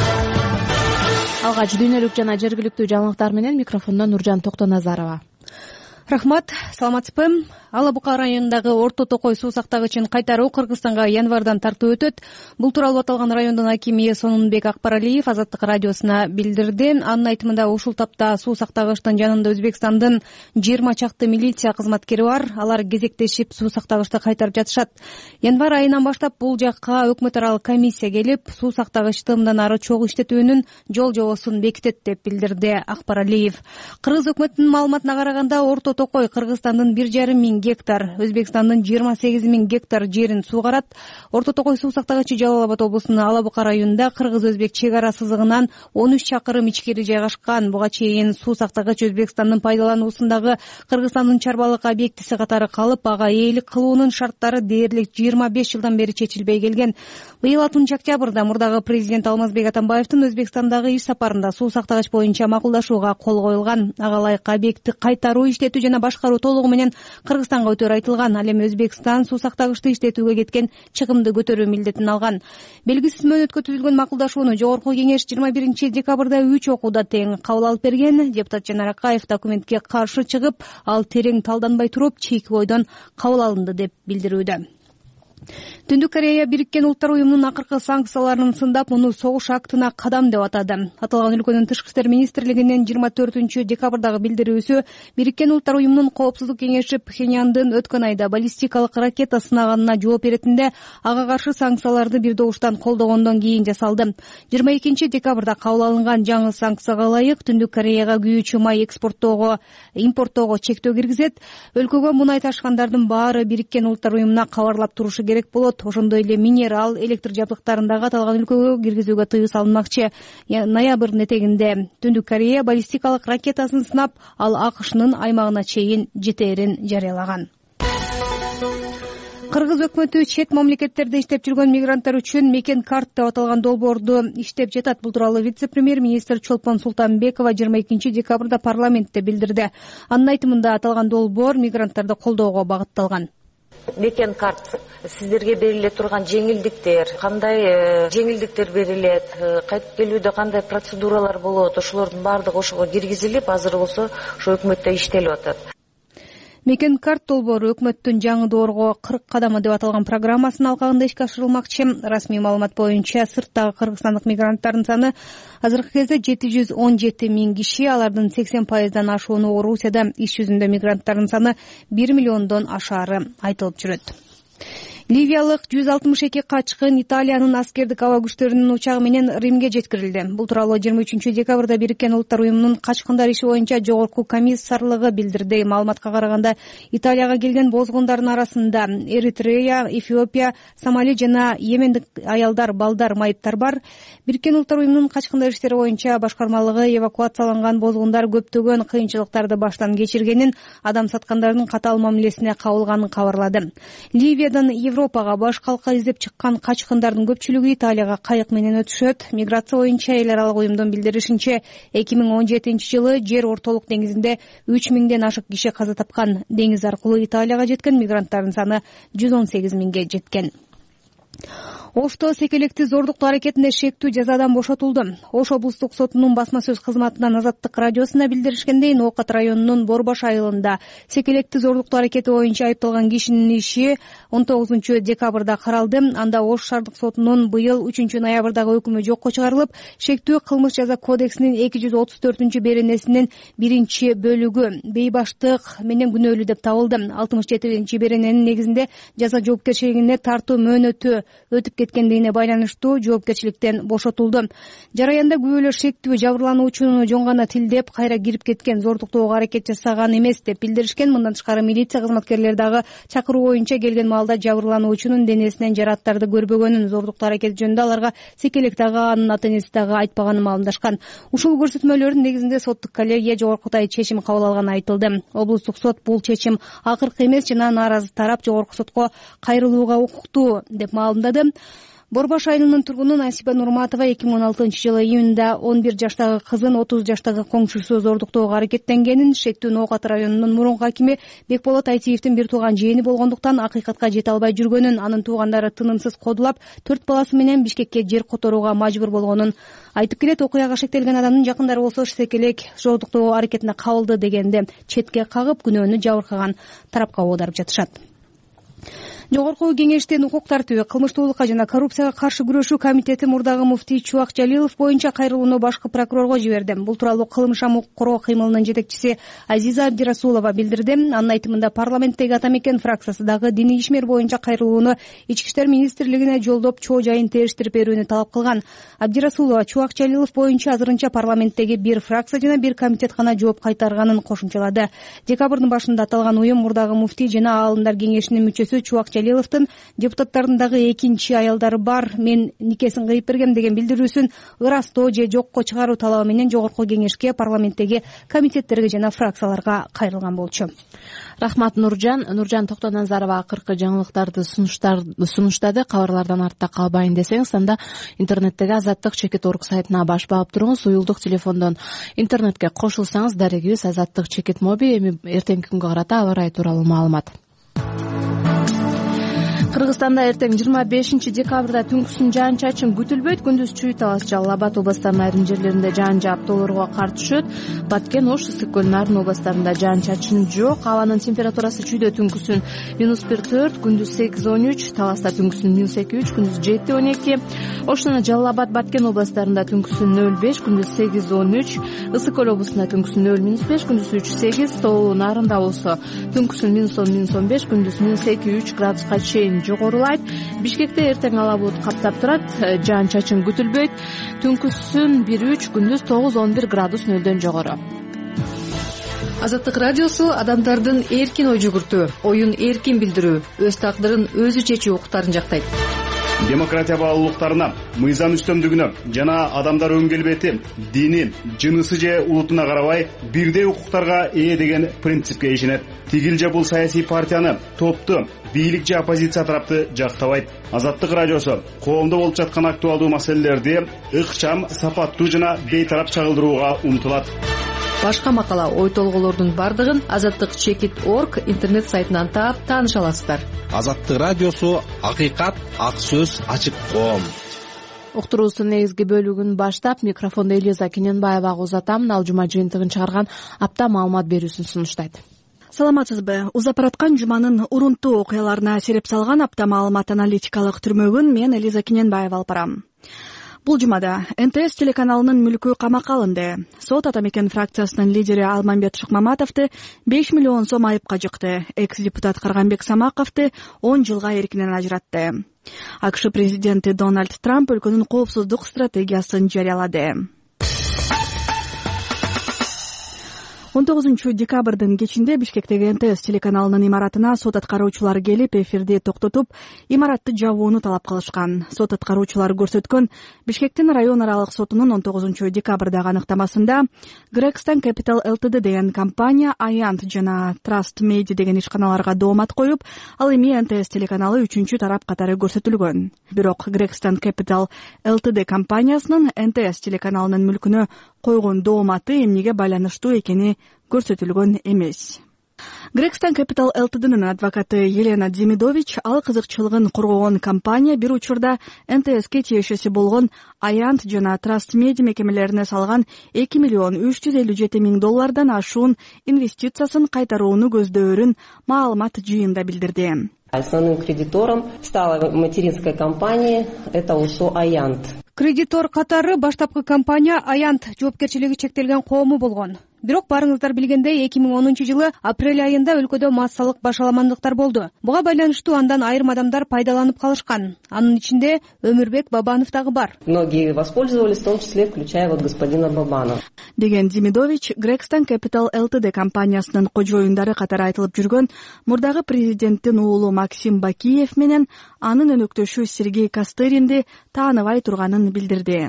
Алгач дүйнөлүк жана жергиликтүү жаңылыктар менен микрофондо Нуржан Токтоназарова. Рахмат, саламатсызбы? Ала Бука районундагы Орто Токой суу сактагычын кайтаруу Кыргызстанга январдан тартуу өтөт. Бул тууралуу аталган райондун акими Сонунбек Акбаралиев Азаттык радиосуна билдирди. Анын айтымында ушул тапта суу сактагычтын жанында Өзбекстандын 20 чакты милиция кызматкери бар. Алар кезектешип суу сактагычты кайтарып жатышат. Январ айынан баштап бул жакка өкмөт аралык комиссия келип, суу сактагычты мындан ары чогуу иштетүүнүн жол жобосун бекитет деп билдирди Акбаралиев. Кыргыз өкмөтүнүн маалыматына караганда Орто Токой Кыргызстандын 1,5 миң гектар, Өзбекстандын 28 миң гектар жерин суугарат. Орто Токой суу сактагычы Жалал Абад облусунун Ала Бука районунда кыргыз-өзбек чек ара сызыгынан 13 чакырым ичкери жайгашкан. Буга чейин суу сактагыч Өзбекстандын пайдалануусундагы Кыргызстандын чарбалык объектиси катары калып, ага ээлик кылуунун шарттары дээрлик 25 жылдан бери чечилбей келген. Быйыл 6 октябрда мурдагы президент Алмазбек Атамбаевдин Өзбекстандагы иш сапарында суу сактагыч боюнча макулдашууга кол коюлган. Ага ылайык объектти кайтаруу, иштетүү жана башкаруу толугу менен Кыргызстанга өтөр айтылган. Ал эми Өзбекстан суу сактагычты иштетүүгө кеткен чыгымды көтөрүү милдетин алган. Белгисиз мөөнөткө түзүлгөн макулдашууну Жогорку Кеңеш 21 декабрда 3 окууда тең кабыл алып берген. Депутат Жанар Акаев документке каршы чыгып, ал терең талданбай туруп чийки ойдон кабыл алынды деп билдирүүдө. Түндүк Корея Бириккен Улуттар уюмунун акыркы санкцияларын сындап, муну согуш актына кадам деп атады. Аталган өлкөнүн тышкы иштер министрлигинин 24 декабрдагы билдирүүсү Бириккен Улуттар уюмунун коопсуздук кеңеши Пхеньяндын өткөн айда баллистикалык ракета сынаганына жооп беретинде ага каршы санкцияларды бир добуштан колдогондон кийин жасалды. 22 декабрда кабыл алынган жаңы санкцияга ылайык Түндүк Кореяга күйүүчү май импорттоого чектөө киргизет. Өлкөгө мунай ташкандардын баары Бириккен Улуттар уюмуна кабарлап турушу керек болот. Ошондой эле минерал, электр жабдыктарындагы аталган өлкөгө киргизүүгө тыюу салынмакчы. Ноябрдын этегинде Түндүк Корея баллистикалык ракетасын сынап, ал АКШнын аймагына чейин жетээрин жарыялаган. Кыргыз өкмөтү чет мамлекеттерде иштеп жүргөн мигранттар үчүн мекен карт деп аталган долбоорду иштеп жатат. Бул тууралуу вице-премьер-министр Чолпон Султанбекова 22 декабрда парламентте билдирди. Анын айтымында аталган долбоор мигранттарды колдоого багытталган. Мекен карт сиздерге бериле турган жеңилдиктер, кандай жеңилдиктер берилет, кайтып келүүдө кандай процедуралар болот, ошолордун баардыгы ошого киргизилип, азыр болсо ошо өкмөттө иштелип атат. Мекен карт долбоору өкмөттүн жаңы доорго 40 кадамы деп аталган программасынын алкагында ишке ашырылмакчы. Расмий маалымат боюнча сырттагы кыргызстандык мигранттардын саны азыркы кезде 717 миң киши, алардын 80%дан ашууну Орусияда иш жүзүндө мигранттардын саны 1 миллиондон ашаары айтылып жүрөт. Ливиялык 162 качкын Италиянын аскердик аба күчтөрүнүн учагы менен Римге жеткирилди. Бул тууралуу 23 декабрда Бириккен Улуттар уюмунун качкындар иши боюнча жогорку комиссарлыгы билдирди. Маалыматка караганда, Италияга келген бозгундардын арасында Эритрея, Эфиопия, Сомали жана Йемендик аялдар, балдар, майыптар бар. Бириккен Улуттар уюмунун качкындар иштери боюнча башкармалыгы эвакуацияланган бозгундар көптөгөн кыйынчылыктарды баштан кечиргенин, адам саткандардын катаал мамилесине кабылганын кабарлады. Ливиядан Европага баш калка издеп чыккан качкындардын көпчүлүгү Италияга кайык менен өтүшөт. Миграция боюнча эл аралык уюмдун билдиришинче, 2017-жылы жер ортолук деңизинде 3000ден ашык киши каза тапкан. Деңиз аркылуу Италияга жеткен мигранттардын саны 118 миңге жеткен. Ошто секелектүү зордуктоо аракетинде шектүү жазадан бошотулду. Ош облустук сотунун басма сөз кызматынан Азаттык радиосуна билдиришкендей, Ноокат районунун Борбаш айылында секелектүү зордуктоо аракети боюнча айыпталган кишинин иши 19 декабрда каралды. Анда Ош шаардык сотунун быйыл 3 ноябрдагы өкүмү жокко чыгарылып, шектүү кылмыш жаза кодексинин 234-беренесинин 1-бөлүгү бейбаштык менен күнөөлүү деп табылды. 67-берененин негизинде жаза жоопкерчилигине тартуу мөөнөтү өтүп кеткендигине байланыштуу жоопкерчиликтен бошотулду. Жараянда күбөлөр шектүү жабырлануучуну жөн гана тилдеп, кайра кирип кеткен, зордуктоого аракет жасаган эмес деп билдиришкен. Мындан тышкары милиция кызматкерлери дагы чакыруу боюнча келген маалда жабырлануучунун денесинен жараттарды көрбөгөнүн, зордуктоо аракети жөнүндө аларга секелектүү аганын ата-энеси дагы айтпаганын маалымдашкан. Ушул көрсөтмөлөрдүн негизинде соттук коллегия жогоркудай чечим кабыл алганы айтылды. Облустук сот бул чечим акыркы эмес жана нааразы тарап жогорку сотко кайрылууга укуктуу деп маалымдады. Борбаш айылынын тургуну Насиба Нурматова 2016-жылы июнда 11 жаштагы кызын 30 жаштагы коңшусу зордуктоого аракеттенгенин, шектүү Ноокат районунун мурунку акими Бекболот Айтиевдин бир тууган жээни болгондуктан акыйкатка жете албай жүргөнүн, анын туугандары тынымсыз кодулап 4 баласы менен Бишкекке жер которууга мажбур болгонун айтып келет. Окуяга шектелген адамдын жакындары болсо секелек зордуктоо аракетине кабылды дегенде четке кагып, күнөөнү жабыркаган тарапка оодарып жатышат. Жогорку кеңештин укук тартиби, кылмыштуулукка жана коррупцияга каршы күрөшүү комитети мурдагы муфтий Чубак Жалилов боюнча кайрылууну башкы прокурорго жиберди. Бул тууралуу кылмыш амык короо кыймылынын жетекчиси Азиза Абдирасулова билдирди. Анын айтымында парламенттеги ата мекен фракциясы дагы диний ишмер боюнча кайрылууну Ички иштер министрлигине жолдоп, чоо жайын териштирип берүүнү талап кылган. Абдирасулова Чубак Жалилов боюнча азырынча парламенттеги бир фракция жана бир комитет гана жооп кайтарганын кошумчалады. Декабрдын башында аталган уюм мурдагы муфтий жана аалымдар кеңешинин мүчөсү Чубак Жалиловдун депутаттардын дагы экинчи аялдары бар, мен никесин кыйып бергем деген билдирүүсүн ырастоо же жокко чыгаруу талабы менен жогорку кеңешке, парламенттеги комитеттерге жана фракцияларга кайрылган болчу. Рахмат Нуржан. Нуржан Токтоназарова акыркы жаңылыктарды сунуштады. Кабарлардан артта калбайын десеңиз, анда интернеттеги Азаттык.org сайтына баш баап туруңуз. Уюлдук телефондон интернетке кошулсаңыз, дарегибиз Азаттык моби. Эми эртеңки күнгө карата аба ырайы тууралуу маалымат. Кыргызстанда эртең 25 декабрда түнкүсүн жаан-чачын күтүлбөйт. Күндүз Чүй-Талас, Жалал Абад областарынын айрым жерлеринде жаан жаап тоолорго кар түшөт. Баткен, Ош, Ысык көл, Нарын областарында жаан-чачын жок. Абанын температурасы Чүйдө түнкүсүн -4, күндүз 8-13, Таласта түнкүсүн -2-3, күндүз 7-12. Ош жана Жалал Абад, Баткен областарында түнкүсүн 0-5, күндүз 8-13, Ысык көл областында түнкүсүн 0-5, күндүз 3-8, Тоолуу Нарында болсо түнкүсүн -10-15, күндүз -2-3 градуска чейин жогорулайт. Бишкекте эртең ала булут каптап турат, жаан-чачын күтүлбөйт. Түнкүсүн 1-3, күндүз 9-11 градус нөлдөн жогору. Азаттык радиосу адамдардын эркин ой жүгүртүү, оюн эркин билдирүү, өз тагдырын өзү чечүү укуктарын жактайт. Демократия баалуулуктарына, мыйзам үстөмдүгүнө жана адамдар өн келбети, дини, жынысы же улутуна карабай бирдей укуктарга ээ деген принципке ишенет. Тигил же бул саясий партияны, топту, бийлик же оппозиция тарапты жактабайт. Азаттык радиосу коомдо болуп жаткан актуалдуу маселелерди ыкчам, сапаттуу жана бейтарап чагылдырууга умтулат. Башка макала, ой толголордун бардыгын Азаттык.org интернет сайтынан таап тааныша аласыздар. Азаттык радиосу акыйкат, ак сөз, ачык коом. Уктуруубуздун негизги бөлүгүн баштап, микрофондо Элиза Кененбаевага узатам. Ал жума жыйынтыгын чыгарган апта маалымат берүүсүн сунуштайт. Саламатсызбы? Узап бараткан жуманын урунтуу окуяларына сереп салган апта маалымат аналитикалык түрмөгүн мен Элиза Кененбаева алып барам. Бул жумада НТС телеканалынын мүлкү камакка алынды. Сот ата мекен фракциясынын лидери Алмамбет Шыкмаматовду 5 миллион сом айыпка жыкты. Экс-депутат Карганбек Самаковду 10 жылга эркинен ажыратты. АКШ президенти Дональд Трамп өлкөнүн коопсуздук стратегиясын жарыялады. 19 декабрдын кечинде Бишкектеги НТС телеканалынын имаратына сот аткаруучулары келип, эфирди токтотуп, имаратты жабууну талап кылышкан. Сот аткаруучулары көрсөткөн Бишкектин район аралык сотунун 19 декабрдагы аныктамасында Gregson Capital Ltd деген компания Аянт жана Trust Media деген ишканаларга доомат коюп, ал эми НТС телеканалы 3-чү тарап катары көрсөтүлгөн. Бирок Gregson Capital Ltd компаниясынын НТС телеканалынын мүлкүнө койгон дооматы эмнеге байланыштуу экени көрсөтүлгөн эмес. Gregson Capital Ltd'нын адвокаты Елена Демидович ал кызыкчылыгын коргогон компания бир учурда НТСке тиешеси болгон Аянт жана Trust Media мекемелерине салган 2 миллион 357 миң доллардан ашуун инвестициясын кайтарууну көздөөрүн маалымат жыйында билдирди. Основным кредитором стала материнская компания, это УСО «Аянт». Кредитор катары баштапкы компания Аянт жоопкерчилиги чектелген коому болгон. Бирок барыңыздар билгендей 2010 жылы апрель айында өлкөдө массалык башаламандыктар болду. Буга байланыштуу андан айрым адамдар пайдаланып калышкан. Анын ичинде Өмүрбек Бабанов дагы бар. Многие воспользовались, в том числе включая господина Бабанова. Деген Демидович Gregson Capital Ltd компаниясынын кожоюндары катары айтылып жүргөн мурдагы президенттин уулу Максим Бакиев менен анын өнөктөшү Сергей Костеринди тааныбай турганын билдирди.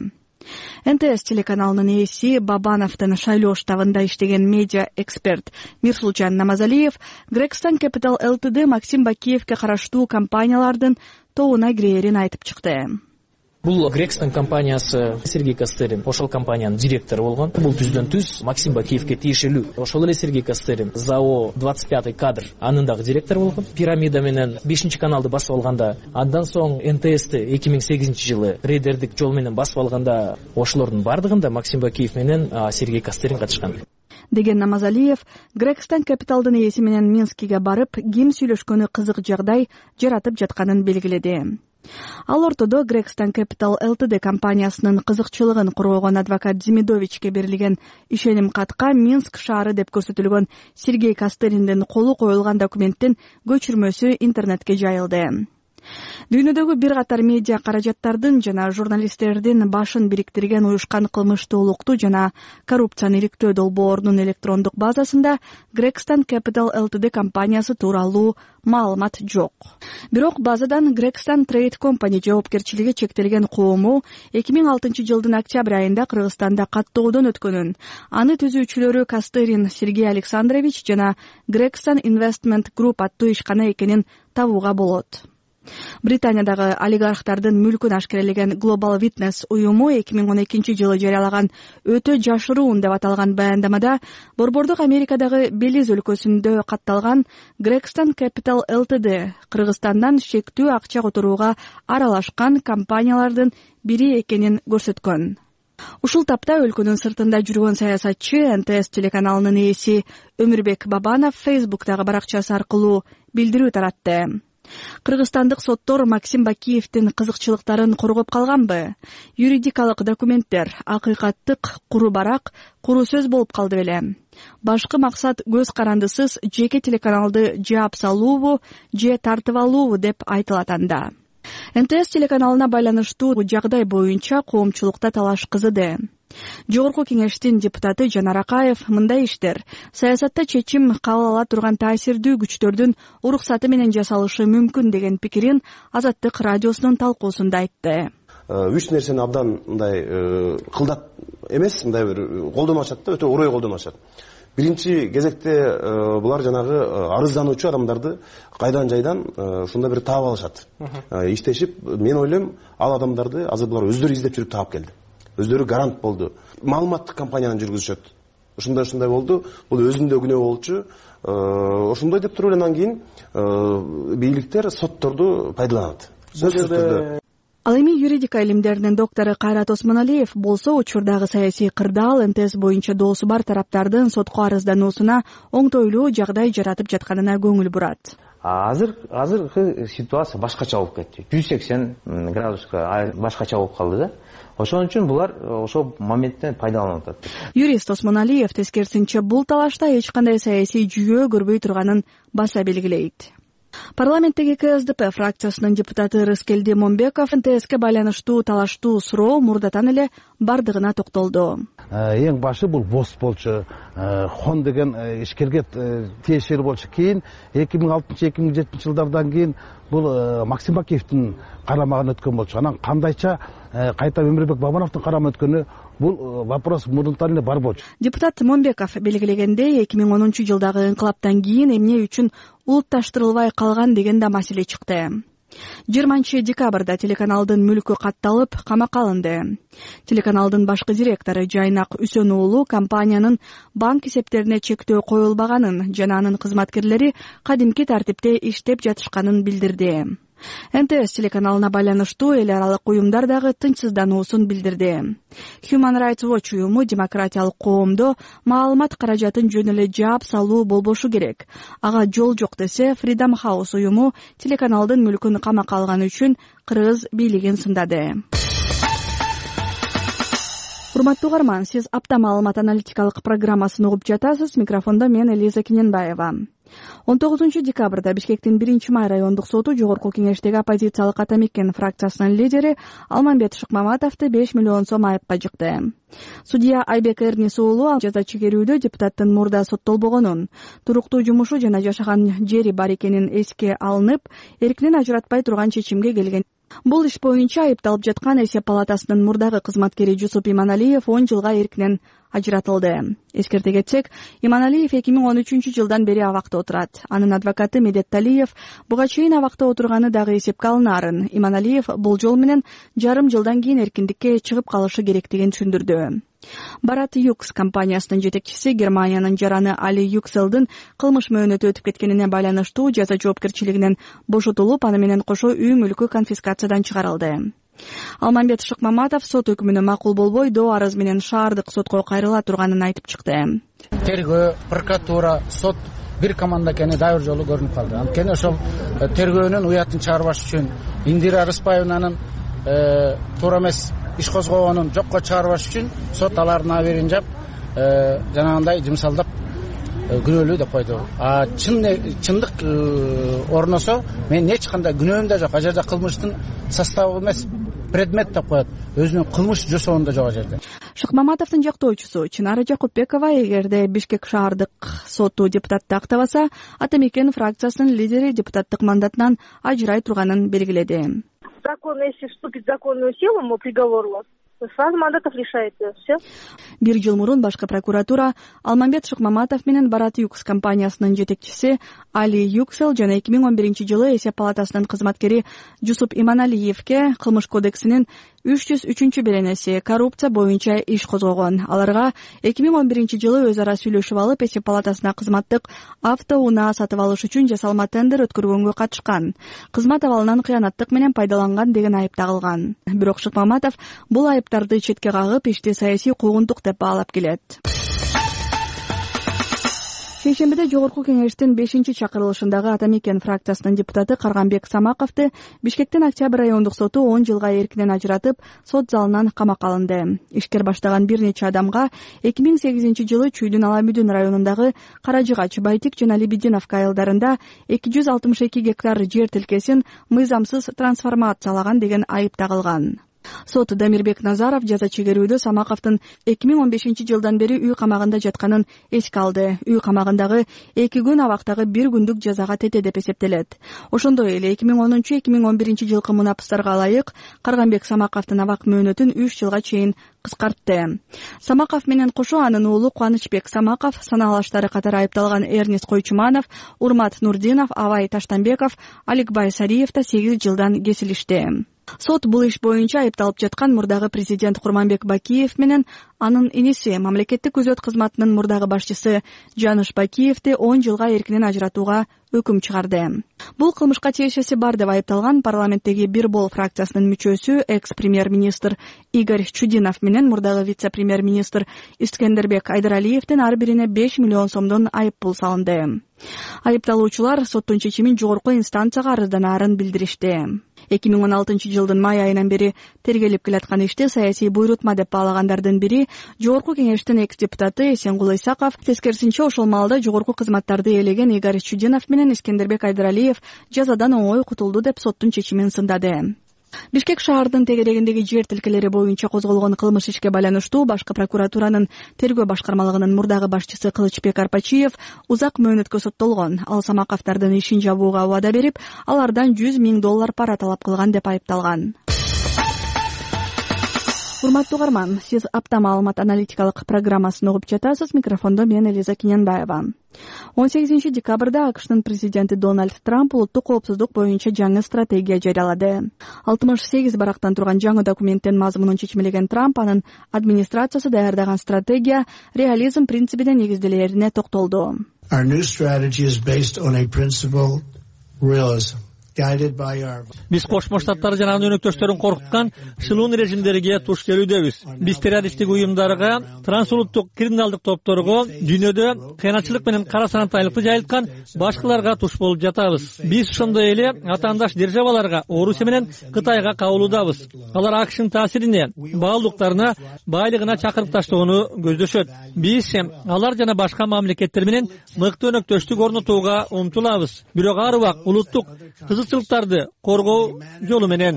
НТС телеканалынын ээси Бабановдун шайлоо штабында иштеген медиа эксперт Мирсулжан Намазалиев Gregson Capital Ltd Максим Бакиевке караштуу компаниялардын тобуна кирээрин айтып чыкты. Бул Gregson компаниясы Сергей Костерин ошол компаниянын директору болгон. Бул түздөн-түз Максим Бакиевке тиешелүү. Ошол эле Сергей Костерин ЗАО 25 кадр анын дагы директору болгон. Пирамида менен 5-каналды басып алганда, андан соң НТСти 2008 жылы рейдердик жол менен басып алганда, ошолордун бардыгында Максим Бакиев менен Сергей Костерин катышкан. Деген Намазалиев Gregson Capital'дын ээси менен Минскиге барып, ким сүйлөшкөнү кызык жагдай жаратып жатканын белгиледи. Ал ортодо Gregson Capital Ltd компаниясынын кызыкчылыгын коргогон адвокат Демидовичке берилген ишеним катка Минск шаары деп көрсөтүлгөн Сергей Костериндин колу коюлган документтин көчүрмөсү интернетке жайылды. Дүйнөдөгү бир катар медиа каражаттардын жана журналисттердин башын бириктирген уюшкан кылмыштуулукту жана коррупцияны иликтөө долбоорунун электрондук базасында Gregson Capital Ltd компаниясы тууралуу маалымат жок. Бирок базадан Gregson Trade Company жоопкерчилиги чектелген коому 2006 жылдын октябрь айында Кыргызстанда каттоодон өткөнүн, аны түзүүчүлөрү Костерин Сергей Александрович жана Gregson Investment Group аттуу ишкана экенин табууга болот. Британиядагы олигархтардын мүлкүн ашкерелеген Global Witness уюму 2012 жылы жарыялаган өтө жашыруун деп аталган баяндамада Борбордук Америкадагы Белиз өлкөсүндө катталган Gregson Capital Ltd Кыргызстандан шектүү акча которууга аралашкан компаниялардын бири экенин көрсөткөн. Ушул тапта өлкөнүн сыртында жүргөн саясатчы НТС телеканалынын ээси Өмүрбек Бабанов Facebook'тагы баракчасы аркылуу билдирүү таратты. Кыргызстандык соттор Максим Бакиевдин кызыкчылыктарын коргоп калганбы? Юридикалык документтер акыйкаттык, куру барак, куру сөз болуп калды беле? Башкы максат көз карандысыз жеке телеканалды жаап салуубу, же тартып алуубу деп айтылат анда. НТС телеканалына байланыштуу жагдай боюнча коомчулукта талаш кызыды. Жогорку кеңештин депутаты Жанар Акаев мындай иштер саясатта чечим кабыл ала турган таасирдүү күчтөрдүн уруксаты менен жасалышы мүмкүн деген пикирин Азаттык радиосунун талкуусунда айтты. Үч нерсени абдан мындай кылдат эмес, мындай бир колдонушат да, өтө урой колдонушат. Биринчи кезекте булар жанагы арыздануучу адамдарды кайдан жайдан ушундай бир таап алышат. Иштешип, мен ойлойм, ал адамдарды азыр булар өздөрү издеп жүрүп таап келди. Өздөрү гарант болду. Маалыматтык компанияны жүргүзүшөт. Ушундай болду. Бул өзүндө күнөө болчу. Ошондой деп туруп андан кийин бийликтер сотторду пайдаланат. Сөзсүз түрдө. Ал эми юридика илимдеринин доктору Кайрат Осмоналиев болсо учурдагы саясий кырдаал НТС боюнча доосу бар тараптардын сотко арыздануусуна оңтойлуу жагдай жаратып жатканына көңүл бурат. азыркы ситуация башкача болуп кетти. 180 градуска башкача болуп калды да. Ошон үчүн булар ошол моменттен пайдаланып атат. Юрист Осмоналиев тескерисинче бул талашта эч кандай саясий жүйө көрбөй турганын баса белгилейт. Парламенттеги КСДП фракциясынын депутаты Рыскелди Момбеков НТСке байланыштуу талаштуу суроо мурдатан эле бардыгына токтолду. Эң башы бул ВОЗ болчу, хон деген ишкерге тиешелүү болчу. Кийин 2006-2007 жылдардан кийин бул Максим Бакиевдин карамагына өткөн болчу. Анан кандайча кайта Өмүрбек Бабановдун карамагына өткөнү бул вопрос мурдатан эле бар болчу. Депутат Момбеков белгилегендей, 2010-жылдагы инкылаптан кийин эмне үчүн улутташтырылбай калган деген да маселе чыкты. 20 декабрда телеканалдын мүлкү катталып, камакка алынды. Телеканалдын башкы директору Жайнак Үсөн уулу компаниянын банк эсептерине чектөө коюлбаганын жана анын кызматкерлери кадимки тартипте иштеп жатышканын билдирди. НТС телеканалына байланыштуу эл аралык уюмдар дагы тынчсыздануусун билдирди. Human Rights Watch уюму демократиялык коомдо маалымат каражатын жөн эле жаап салуу болбошу керек. Ага жол жок десе, Freedom House уюму телеканалдын мүлкүн камакка алганы үчүн кыргыз бийлигин сындады. Урматтуу угарман, сиз апта маалымат аналитикалык программасын угуп жатасыз. Микрофондо мен Элиза Кененбаева. 19 декабрда Бишкектин 1-май райондук соту жогорку кеңештеги оппозициялык Атамекен фракциясынын лидери Алмамбет Шыкмаматовду 5 миллион сом айыпка жыкты. Судья Айбек Эрнис уулу жаза чегерүүдө депутаттын мурда соттолбогонун, туруктуу жумушу жана жашаган жери бар экенин эске алынып, эркинен ажыратпай турган чечимге келген. Бул иш боюнча айыпталып жаткан эсеп палатасынын мурдагы кызматкери Жусуп Иманалиев 10 жылга эркинен ажыратылды. Эскерте кетсек, Иманалиев 2013 жылдан бери абакта отурат. Анын адвокаты Медет Талиев буга чейин абакта отурганы дагы эсепке алынаарын. Иманалиев бул жол менен жарым жылдан кийин эркиндикке чыгып калышы керектигин түшүндүрдү. Барат Юкс компаниясынын жетекчиси Германиянын жараны Али Юкселдин кылмыш мөөнөтү өтүп кеткенине байланыштуу жаза жоопкерчилигинен бошотулуп, аны менен кошо үй мүлкү конфискациядан чыгарылды. Алмамбет Шыкмаматов сот өкүмүнө макул болбой, доо арыз менен шаардык сотко кайрыла турганын айтып чыкты. Тергөө, прокуратура, сот бир команда экени дайыр жолу көрүнүп калды. Анткени ошол тергөөнүн уятын чыгарбаш үчүн Индира Рыспаевнанын туура эмес иш козгогонун жокко чыгарбаш үчүн сот алардын аберин жап, жанагындай жымсалдап күнөөлүү деп койду. Чындык орносо мен эч кандай күнөөм да жок. А жерде кылмыштын составы эмес, предмет деп коет. Өзүнүн кылмыш жосоонда жок жерде. Шыкмаматовдун жактоочусу Чынара Жакупбекова эгерде Бишкек шаардык соту депутатты актабаса, Атамекен фракциясынын лидери депутаттык мандатынан ажырай турганын белгиледи. Закон, если вступит в законную силу, приговор у вас, сразу мандатов лишается. Все. Бир жыл мурун башкы прокуратура Алмамбет Шыкмаматов менен Барат Юкс компаниясынын жетекчиси Али Юксел жана 2011 жылы эсеп палатасынын кызматкери Жусуп Иманалиевке кылмыш кодексинин 303 беренеси коррупция боюнча иш козгогон. Аларга 2011 жылы өз ара сүйлөшүп алып, эсеп палатасына кызматтык автоунаа сатып алыш үчүн жасалма тендер өткөргөнгө катышкан. Кызмат абалынан кыянаттык менен пайдаланган деген айып тагылган. Бирок Шыкмаматов бул айыптарды четке кагып, ишти саясий куугунтук деп баалап келет. Шейшембиде жогорку кеңештин 5-чакырылышындагы Атамекен фракциясынын депутаты Карганбек Самаковду Бишкектин Октябрь райондук соту 10 жылга эркинен ажыратып, сот залынан камакка алынды. Ишкер баштаган бир нече адамга 2008 жылы Чүйдүн Аламүдүн районундагы Каражыгач, Байтик жана Лебединовка айылдарында 262 гектар жер тилкесин мыйзамсыз трансформациялаган деген айып тагылган. Сот Дамирбек Назаров жаза чегерүүдө Самаковдун 2015 жылдан бери үй камагында жатканын эске алды. Үй камагындагы 2 күн, абактагы 1 күндүк жазага тете деп эсептелет. Ошондой эле 2010-2011 жылкы мунапыстарга ылайык Карганбек Самаковдун абак мөөнөтүн 3 жылга чейин кыскартты. Самаков менен кошо анын уулу Кубанычбек Самаков, санаалаштары катары айыпталган Эрнис Койчуманов, Урмат Нурдинов, Абай Таштанбеков, Аликбай Сариев да 8 жылдан кесилишти. Сот бул иш боюнча айыпталып жаткан мурдагы президент Курманбек Бакиев менен анын иниси мамлекеттик күзөт кызматынын мурдагы башчысы Жаныш Бакиевди 10 жылга эркинен ажыратууга өкүм чыгарды. Бул кылмышка тиешеси бар деп айыпталган парламенттеги Бир Бол фракциясынын мүчөсү экс-премьер-министр Игорь Чудинов менен мурдагы вице-премьер-министр Искендербек Айдаралиевдин ар бирине 5 миллион сомдон айып пул салынды. Айыпталуучулар соттун чечимин жогорку инстанцияга арызданаарын билдиришти. 2016 жылдын май айынан бери тергелип келаткан ишти саясий буйрутма деп баалагандардын бири жогорку кеңештин экс-депутаты Эсенгул Исаков. Тескерисинче ошол маалда жогорку кызматтарды ээлеген Игорь Чудинов менен Искендербек Айдаралиев жазадан оңой кутулду деп соттун чечимин сындады. Бишкек шаарынын тегерегиндеги жер тилкелери боюнча козголгон кылмыш ишке байланыштуу башкы прокуратуранын тергөө башкармалыгынын мурдагы башчысы Кылычбек Арпачиев узак мөөнөткө соттолгон. Ал Самаковдардын ишин жабууга убада берип, алардан $100 000 пара талап кылган деп айыпталган. Урматтуу угарман, сиз апта маалымат аналитикалык программасын угуп жатасыз. Микрофондо мен Элиза Киненбаева. 18 декабрда АКШтын президенти Дональд Трамп улуттук коопсуздук боюнча жаңы стратегия жарыялады. 68 барактан турган жаңы документтин мазмунун чечмелеген Трамп анын администрациясы даярдаган стратегия реализм принцибине негизделерине токтолду. Our new strategy is based on a principle realism. Биз Кошмо Штаттар жана анын өнөктөштөрүн коркуткан шылуун режимдерге туш келүүдөбүз. Биз террористтик уюмдарга, трансулуттук криминалдык топторго, дүйнөдө кыянатчылык менен кара санатайлыкты жайылткан башкаларга туш болуп жатабыз. Биз ошондой эле атаандаш державаларга, Орусия менен Кытайга кабылуудабыз. Алар АКШнын таасирине, баалуулуктарына, байлыгына чакырып таштоону көздөшөт. Биз алар жана башка мамлекеттер менен мыкты өнөктөштүк орнотууга умтулабыз. Бирок ар убак улуттук кызыкчылыктарды коргоо жолу менен.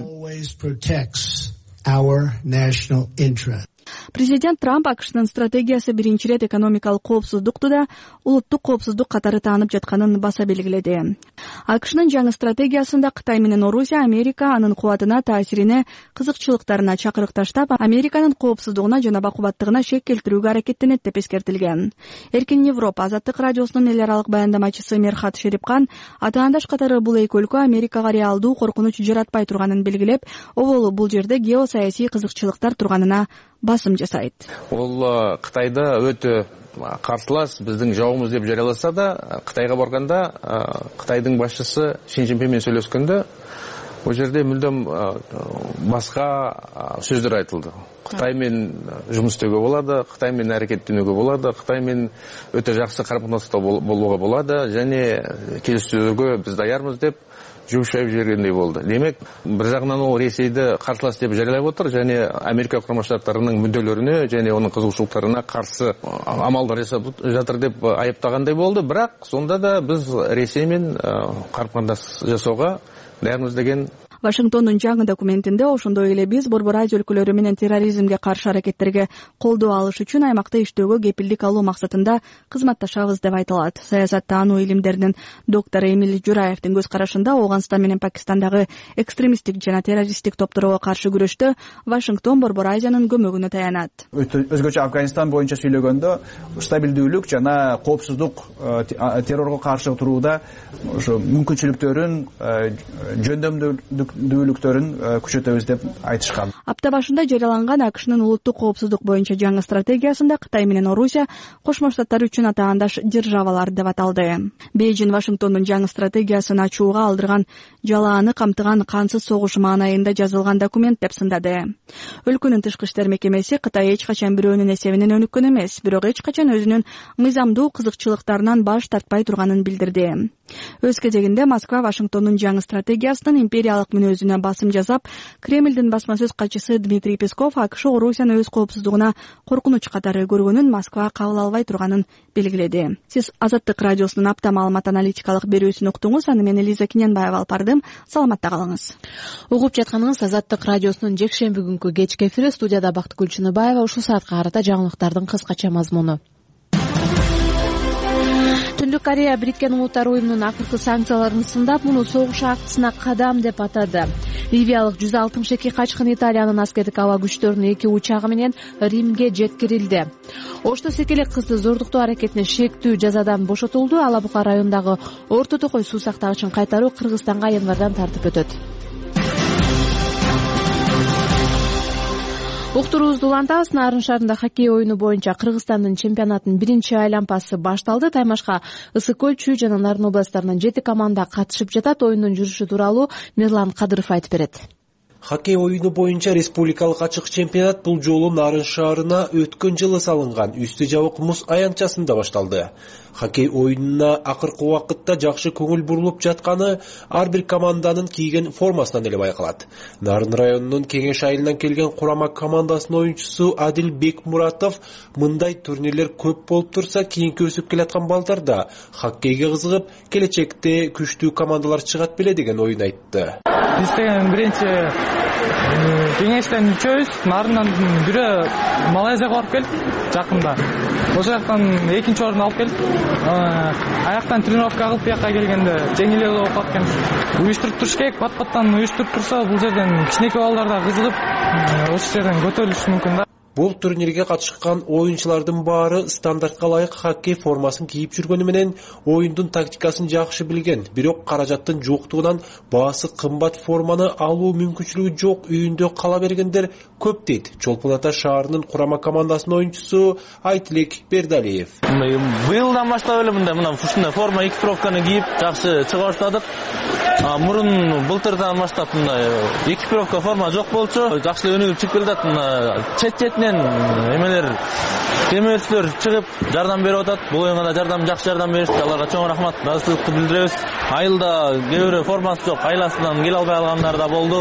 Президент Трамп АКШнын стратегиясы биринчи рет экономикалык коопсуздукту да улуттук коопсуздук катары таанып жатканын баса белгиледи. АКШнын жаңы стратегиясында Кытай менен Орусия Америка анын кубатына, таасирине, кызыкчылыктарына чакырык таштап, Американын коопсуздугуна жана бакубаттыгына шек келтирүүгө аракеттенет деп эскертилген. Эркин Европа Азаттык радиосунун эл аралык баяндамачысы Мерхат Шерипкан атаандаш катары бул эки өлкө Америкага реалдуу коркунуч жаратпай турганын белгилеп, оболу бул жерде геосаясий кызыкчылыктар турганына басым жасайт. Ол Кытайда өтө карсылас, биздин жауымыз деп жарыяласа да, Кытайга барганда Кытайдын башчысы Шин Цзиньпин менен сүйлөшкөндө ол жерде мүлдөм башка сөздөр айтылды. Кытай менен жумуш істөөгө болот, Кытай менен аракеттенүүгө болот, Кытай менен өтө жакшы карым-катнашта болууга болот, және келиштөөгө биз даярбыз деп жумшайып жибергендей болду. Демек, бир жагынан ол Ресейди карсылас деп жарыялап отур, және Америка Курма Штаттарынын мүддөлөрүнө және онун кызыгуучулуктарына каршы амалдар жасап жатыр деп айыптагандай болду. Бирок сонда да биз Ресей менен карым-катнаш жасоого даярбыз деген. Вашингтондун жаңы документинде ошондой эле биз Борбор Азия өлкөлөрү менен терроризмге каршы аракеттерге колдоо алыш үчүн аймакта иштөөгө кепилдик алуу максатында кызматташабыз деп айтылат. Саясаттануу илимдеринин доктору Эмиль Жураевдин көз карашында Ооганстан менен Пакистандагы экстремисттик жана террористтик топторго каршы күрөштө Вашингтон Борбор Азиянын көмөгүнө таянат. Өзгөчө Афганистан боюнча сүйлөгөндө стабилдүүлүк жана коопсуздук террорго каршы турууда ошо мүмкүнчүлүктөрүн жөндөмдүүлүктөрүн күчөтөбүз деп айтышкан. Апта башында жарыяланган АКШнын улуттук коопсуздук боюнча жаңы стратегиясында Кытай менен Орусия Кошмо Штаттар үчүн атаандаш державалар деп аталды. Бейжин Вашингтондун жаңы стратегиясын ачууга алдырган жалааны камтыган кансыз согуш маанайында жазылган документ деп сындады. Өлкөнүн тышкы иштер мекемеси Кытай эч качан бирөөнүн эсебинен өнүккөн эмес, бирок эч качан өзүнүн мыйзамдуу кызыкчылыктарынан баш тартпай турганын билдирди. Өз кезегинде Москва Вашингтондун жаңы стратегиясынын империялык мүнөзүнө басым жасап, Кремлдин басма сөз катчысы Дмитрий Песков АКШ Орусияны өз коопсуздугуна коркунуч катары көргөнүн Москва кабыл албай турганын белгиледи. Сиз Азаттык радиосунун апта маалымат аналитикалык берүүсүн уктуңуз. Аны мен Элиза Киненбаева алып бардым. Саламатта калыңыз. Угуп жатканыңыз Азаттык радиосунун жекшемби күнкү кечки эфири. Студияда Бактыгүл Чыныбаева. Ушул саатка карата жаңылыктардын кыскача мазмуну. Түндүк Корея Бириккен Улуттар уюмунун акыркы санкцияларын сындап, муну согуш актысына кадам деп атады. Ливиялык 162 качкын Италиянын аскердик аба күчтөрүнүн 2 учагы менен Римге жеткирилди. Ошто секелек кызды зордуктоо аракетине шектүү жазадан бошотулду. Ала Бука районундагы Орто Токой суу сактагычын кайтаруу Кыргызстанга январдан тартып өтөт. Уктуруубузду улантабыз. Нарын шаарында хоккей оюну боюнча Кыргызстандын чемпионатынын биринчи айланпасы башталды. Таймашка Ысык көл, Чүй жана Нарын областарынан 7 команда катышып жатат. Оюндун жүрүшү тууралуу Мирлан Кадыров айтып берет. Хоккей оюну боюнча республикалык ачык чемпионат бул жолу Нарын шаарына өткөн жылы салынган үстү жабык муз аянтчасында башталды. Хоккей оюнуна акыркы убакытта жакшы көңүл бурулуп жатканы ар бир команданын кийген формасынан эле байкалат. Нарын районунун Кеңеш айылынан келген курама командасынын оюнчусу Адил Бекмуратов мындай турнирлер көп болуп турса, кийинки өсүп келаткан балдарда хоккейге кызыгып, келечекте күчтүү командалар чыгат беле деген оюн айтты. Биз деген биринчи Кеңештен үчөөбүз, Нарындан бирөө Малайзияга барып келдик жакында. Ошол жактан экинчи орун алып келдик. Аяктан тренировка кылып бияка келгенде жеңил эле болуп калган. Уюштуруп туруш керек, бат-баттан уюштуруп турса, бул жерден кичинекей балдар да кызыгып, ошол жерден көтөрүлүшү мүмкүн да. Бул турнирге катышкан оюнчулардын баары стандартка ылайык хоккей формасын кийип жүргөнү менен оюндун тактикасын жакшы билген, бирок каражаттын жоктугунан баасы кымбат форманы алуу мүмкүнчүлүгү жок үйүндө кала бергендер көп дейт Чолпон Ата шаарынын курама командасынын оюнчусу Айтилек Бердалиев. Быйылдан баштап эле мындай ушундай форма экипировканы кийип жакшы чыга баштадык. Мурун былтырдан баштап мындай экипировка форма жок болчу, жакшы өнүгүп чыгып келатат. Чет-четинен эмелер темөчүлөр чыгып жардам берип атат. Бул оюнга да жакшы жардам беришти. Аларга чоң рахмат, ыраазычылыкты билдиребиз. Айылда кээ бирөө формасы жок, айласынан келе албай калгандар да болду.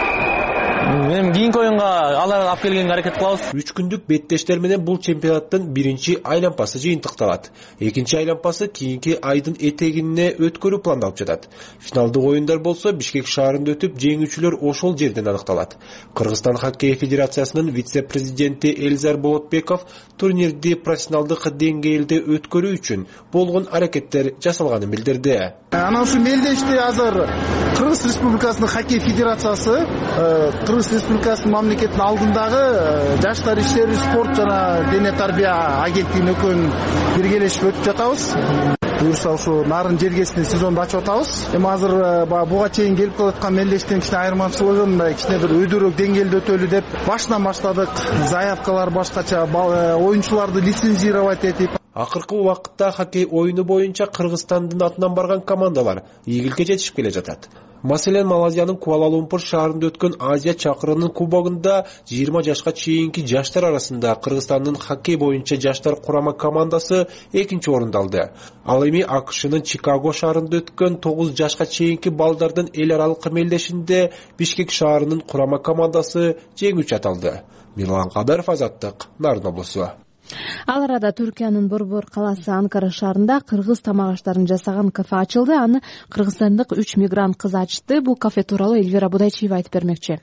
Эми кийинки оюнга аларды алып келгенге аракет кылабыз. 3 күндүк беттештер менен бул чемпионаттын биринчи айланпасы жыйынтыкталат. Экинчи айланпасы кийинки айдын этегине өткөрүү пландалып жатат. Финалдык оюндар болсо Бишкек шаарында өтүп, жеңүүчүлөр ошол жерден аныкталат. Кыргызстан хоккей федерациясынын вице-президенти Элзар Болотбеков турнирди профессионалдык деңгээлде өткөрүү үчүн болгон аракеттер жасалганын билдирди. Ana şu Meldeş'te hazır Kırgız Respublikası'nın Hokey Federasyası, Kırgız Respublikası'nın mamleketinin aldığındağı Yaşlar İşleri Sport jana Dene Tarbiya Agentliğine ökön birgeleşip ötüp жатабыз. Buyursa şu Nарын жергесинде сезонду ачып атабыз. Эми азыр буга чейин келип калаткан Мелдештен кичине айырмачылыгын кичине бир өйдөрөөк деңгээлде өтөлү деп башынан баштадык. Заявкалар башкача, оюнчуларды лицензировать этип. Акыркы убакытта хоккей оюну боюнча Кыргызстандын атынан барган командалар ийгиликке жетишип келе жатат. Маселен, Малайзиянын Куала-Лумпур шаарында өткөн Азия чакырынын кубогунда 20 жашка чейинки жаштар арасында Кыргызстандын хоккей боюнча жаштар курама командасы экинчи орунду алды. Ал эми АКШнын Чикаго шаарында өткөн 9 жашка чейинки балдардын эл аралык мелдешинде Бишкек шаарынын курама командасы жеңүүчү аталды. Мирлан Кадыров, Азаттык, Нарын облусу. Ал арада Түркиянын Борбор калаасы Анкара шаарында кыргыз тамак аштарын жасаган кафе ачылды. Аны кыргызстандык 3 мигрант кыз ачты. Бул кафе тууралуу Эльвира Будайчиева айтып бермекчи.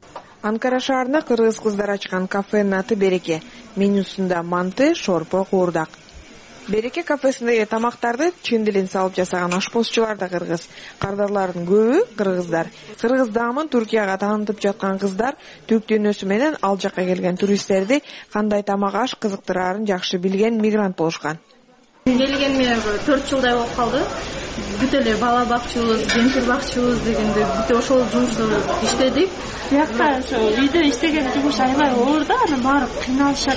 Анкара шаарында кыргыз кыздар ачкан кафенин аты Береке. Менюсунда манты, шорпо, куурдак. Береке кафесиндеги тамактарды чын дилин салып жасаган ашпозчулар да кыргыз. Кардарлардын көбү кыргыздар. Кыргыз даамын Түркияга таанытып жаткан кыздар Түрк дүйнөсү менен ал жакка келген туристтерди кандай тамак аш кызыктырарын жакшы билген мигрант болушкан. Келгенме 4 жылдай болуп калды. Бүт эле бала бакчыбыз, жемтир бакчыбыз дегенде бүт ошол жумушту иштедик. Биякта ошо үйдө иштеген жумуш аябай оор да, анан баары кыйналышат.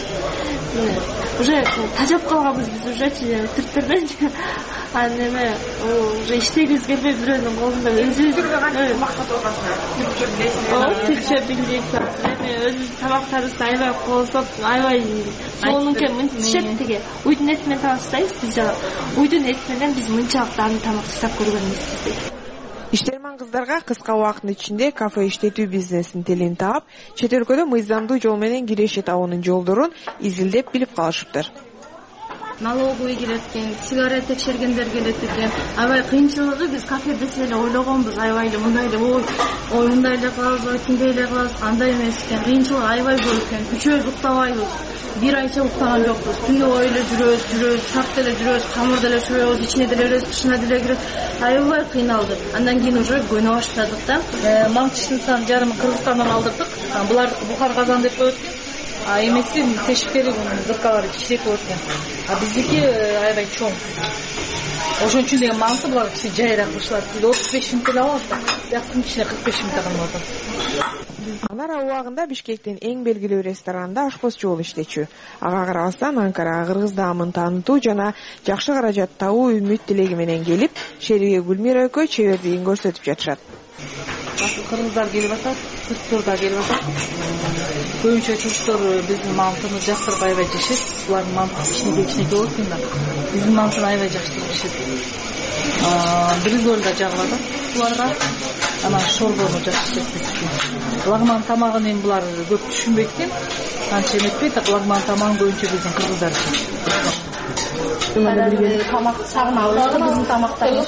Уже тажап калганбыз биз уже түрктөрдөн. Анан эме уже иштегибиз келбей бирөөнүн колунда өзүбүз мактап алгансыз. Текшеп билдик. Эми өзүбүздүн тамактарыбызды аябай колдоп, аябай сонунке мынтип түшөт теге. Уйдун эти менен тамактайбыз биз жана. Уйдун эти менен биз мынчалык даамдуу тамак жасап көргөнбүз. Иштерман кыздарга кыска убакыттын ичинде кафе иштетүү бизнесинин тилин таап, чет өлкөдө мыйзамдуу жол менен киреше табуунун жолдорун изилдеп билип калышыптыр. Налоговый келет экен, сигарет текшергендер келет экен. Аябай кыйынчылыгы биз кафе десе эле ойлогонбуз, аябай эле мындай эле ой мындай эле кылабызбы, тиндей эле кылабыз, андай эмес экен. Кыйынчылыгы аябай көп экен. Үчөөбүз уктабайбыз. Бир айча уктаган жокпуз. Түнү ой эле жүрөбүз, сак деле жүрөбүз, камырда эле чөбөбүз, ичине деле өрөбүз, тышына деле кирет. Аябай кыйналды. Андан кийин уже көнө баштадык да. Маңчыштын сан жарымын Кыргызстандан алдырдык. Буларды Бухар казан деп коет. Эмеси тешиктери зыркалары кичирээк болот экен. Биздики аябай чоң. Ошон үчүн деген манты булар кичине жайыраак кылышат. 35 миң эле алат да. Бияктын ичине 45 миң алат. Анар убагында Бишкектин эң белгилүү ресторанында ашпозчу болуп иштечү. Ага карабастан Анкарага кыргыз даамын таанытуу жана жакшы каражат табуу үмүт тилеги менен келип, Шериге Гүлмира экөө чебердигин көрсөтүп жатышат. Кыргыздар келип атат, турктар да келип атат. Көбүнчө турктар биздин мантыны жактырып аябай жешет. Булардын манты кичинекей болот экен да. Биздин мантыны аябай жакшы жешет. Бризоль да жагылып атат буларга. Анан шорбону жакшы жешет. Лагман тамагын эми булар көп түшүнбөйт экен. Анча эметпейт, так лагман тамагын көбүнчө биздин кыргыздар жешет. Тамак сагынабыз, биздин тамактарыбыз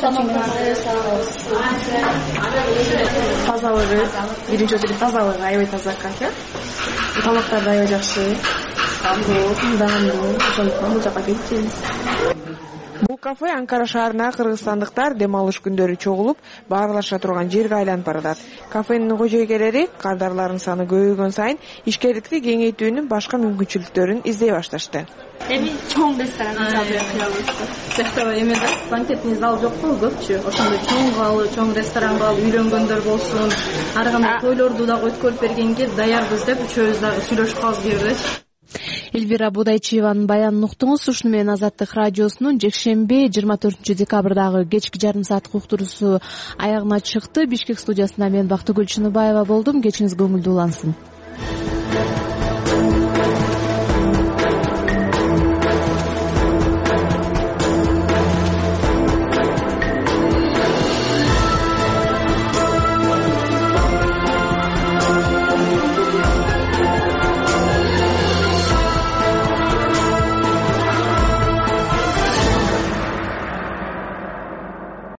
тазалыгы, биринчи очередь тазалыгы аябай таза кафе. Тамактар да аябай жакшы, даамдуу, ошондуктан бул жака келип жейбиз. Бул кафе Анкара шаарына кыргызстандыктар дем алыш күндөрү чогулуп, баарлаша турган жерге айланып баратат. Кафенин кожойкелери кардарлардын саны көбөйгөн сайын ишкерликти кеңейтүүнүн башка мүмкүнчүлүктөрүн издей башташты. Эми чоң ресторан жакта эме да, банкетный зал жокпу, көпчү. Ошондой чоң калып, чоң ресторанга үйрөнгөндөр болсун, ар кандай тойлорду дагы өткөрүп бергенге даярбыз деп үчөөбүз дагы сүйлөшүп калып келдик. Эльвира Будайчиеванын баянын уктуңуз. Ушуну менен Азаттык радиосунун жекшемби 24 декабрдагы кечки жарым сааттык уктуруусу аягына чыкты. Бишкек студиясында мен Бактыгүл Чыныбаева болдум. Кечиңиз көңүлдүү улансын.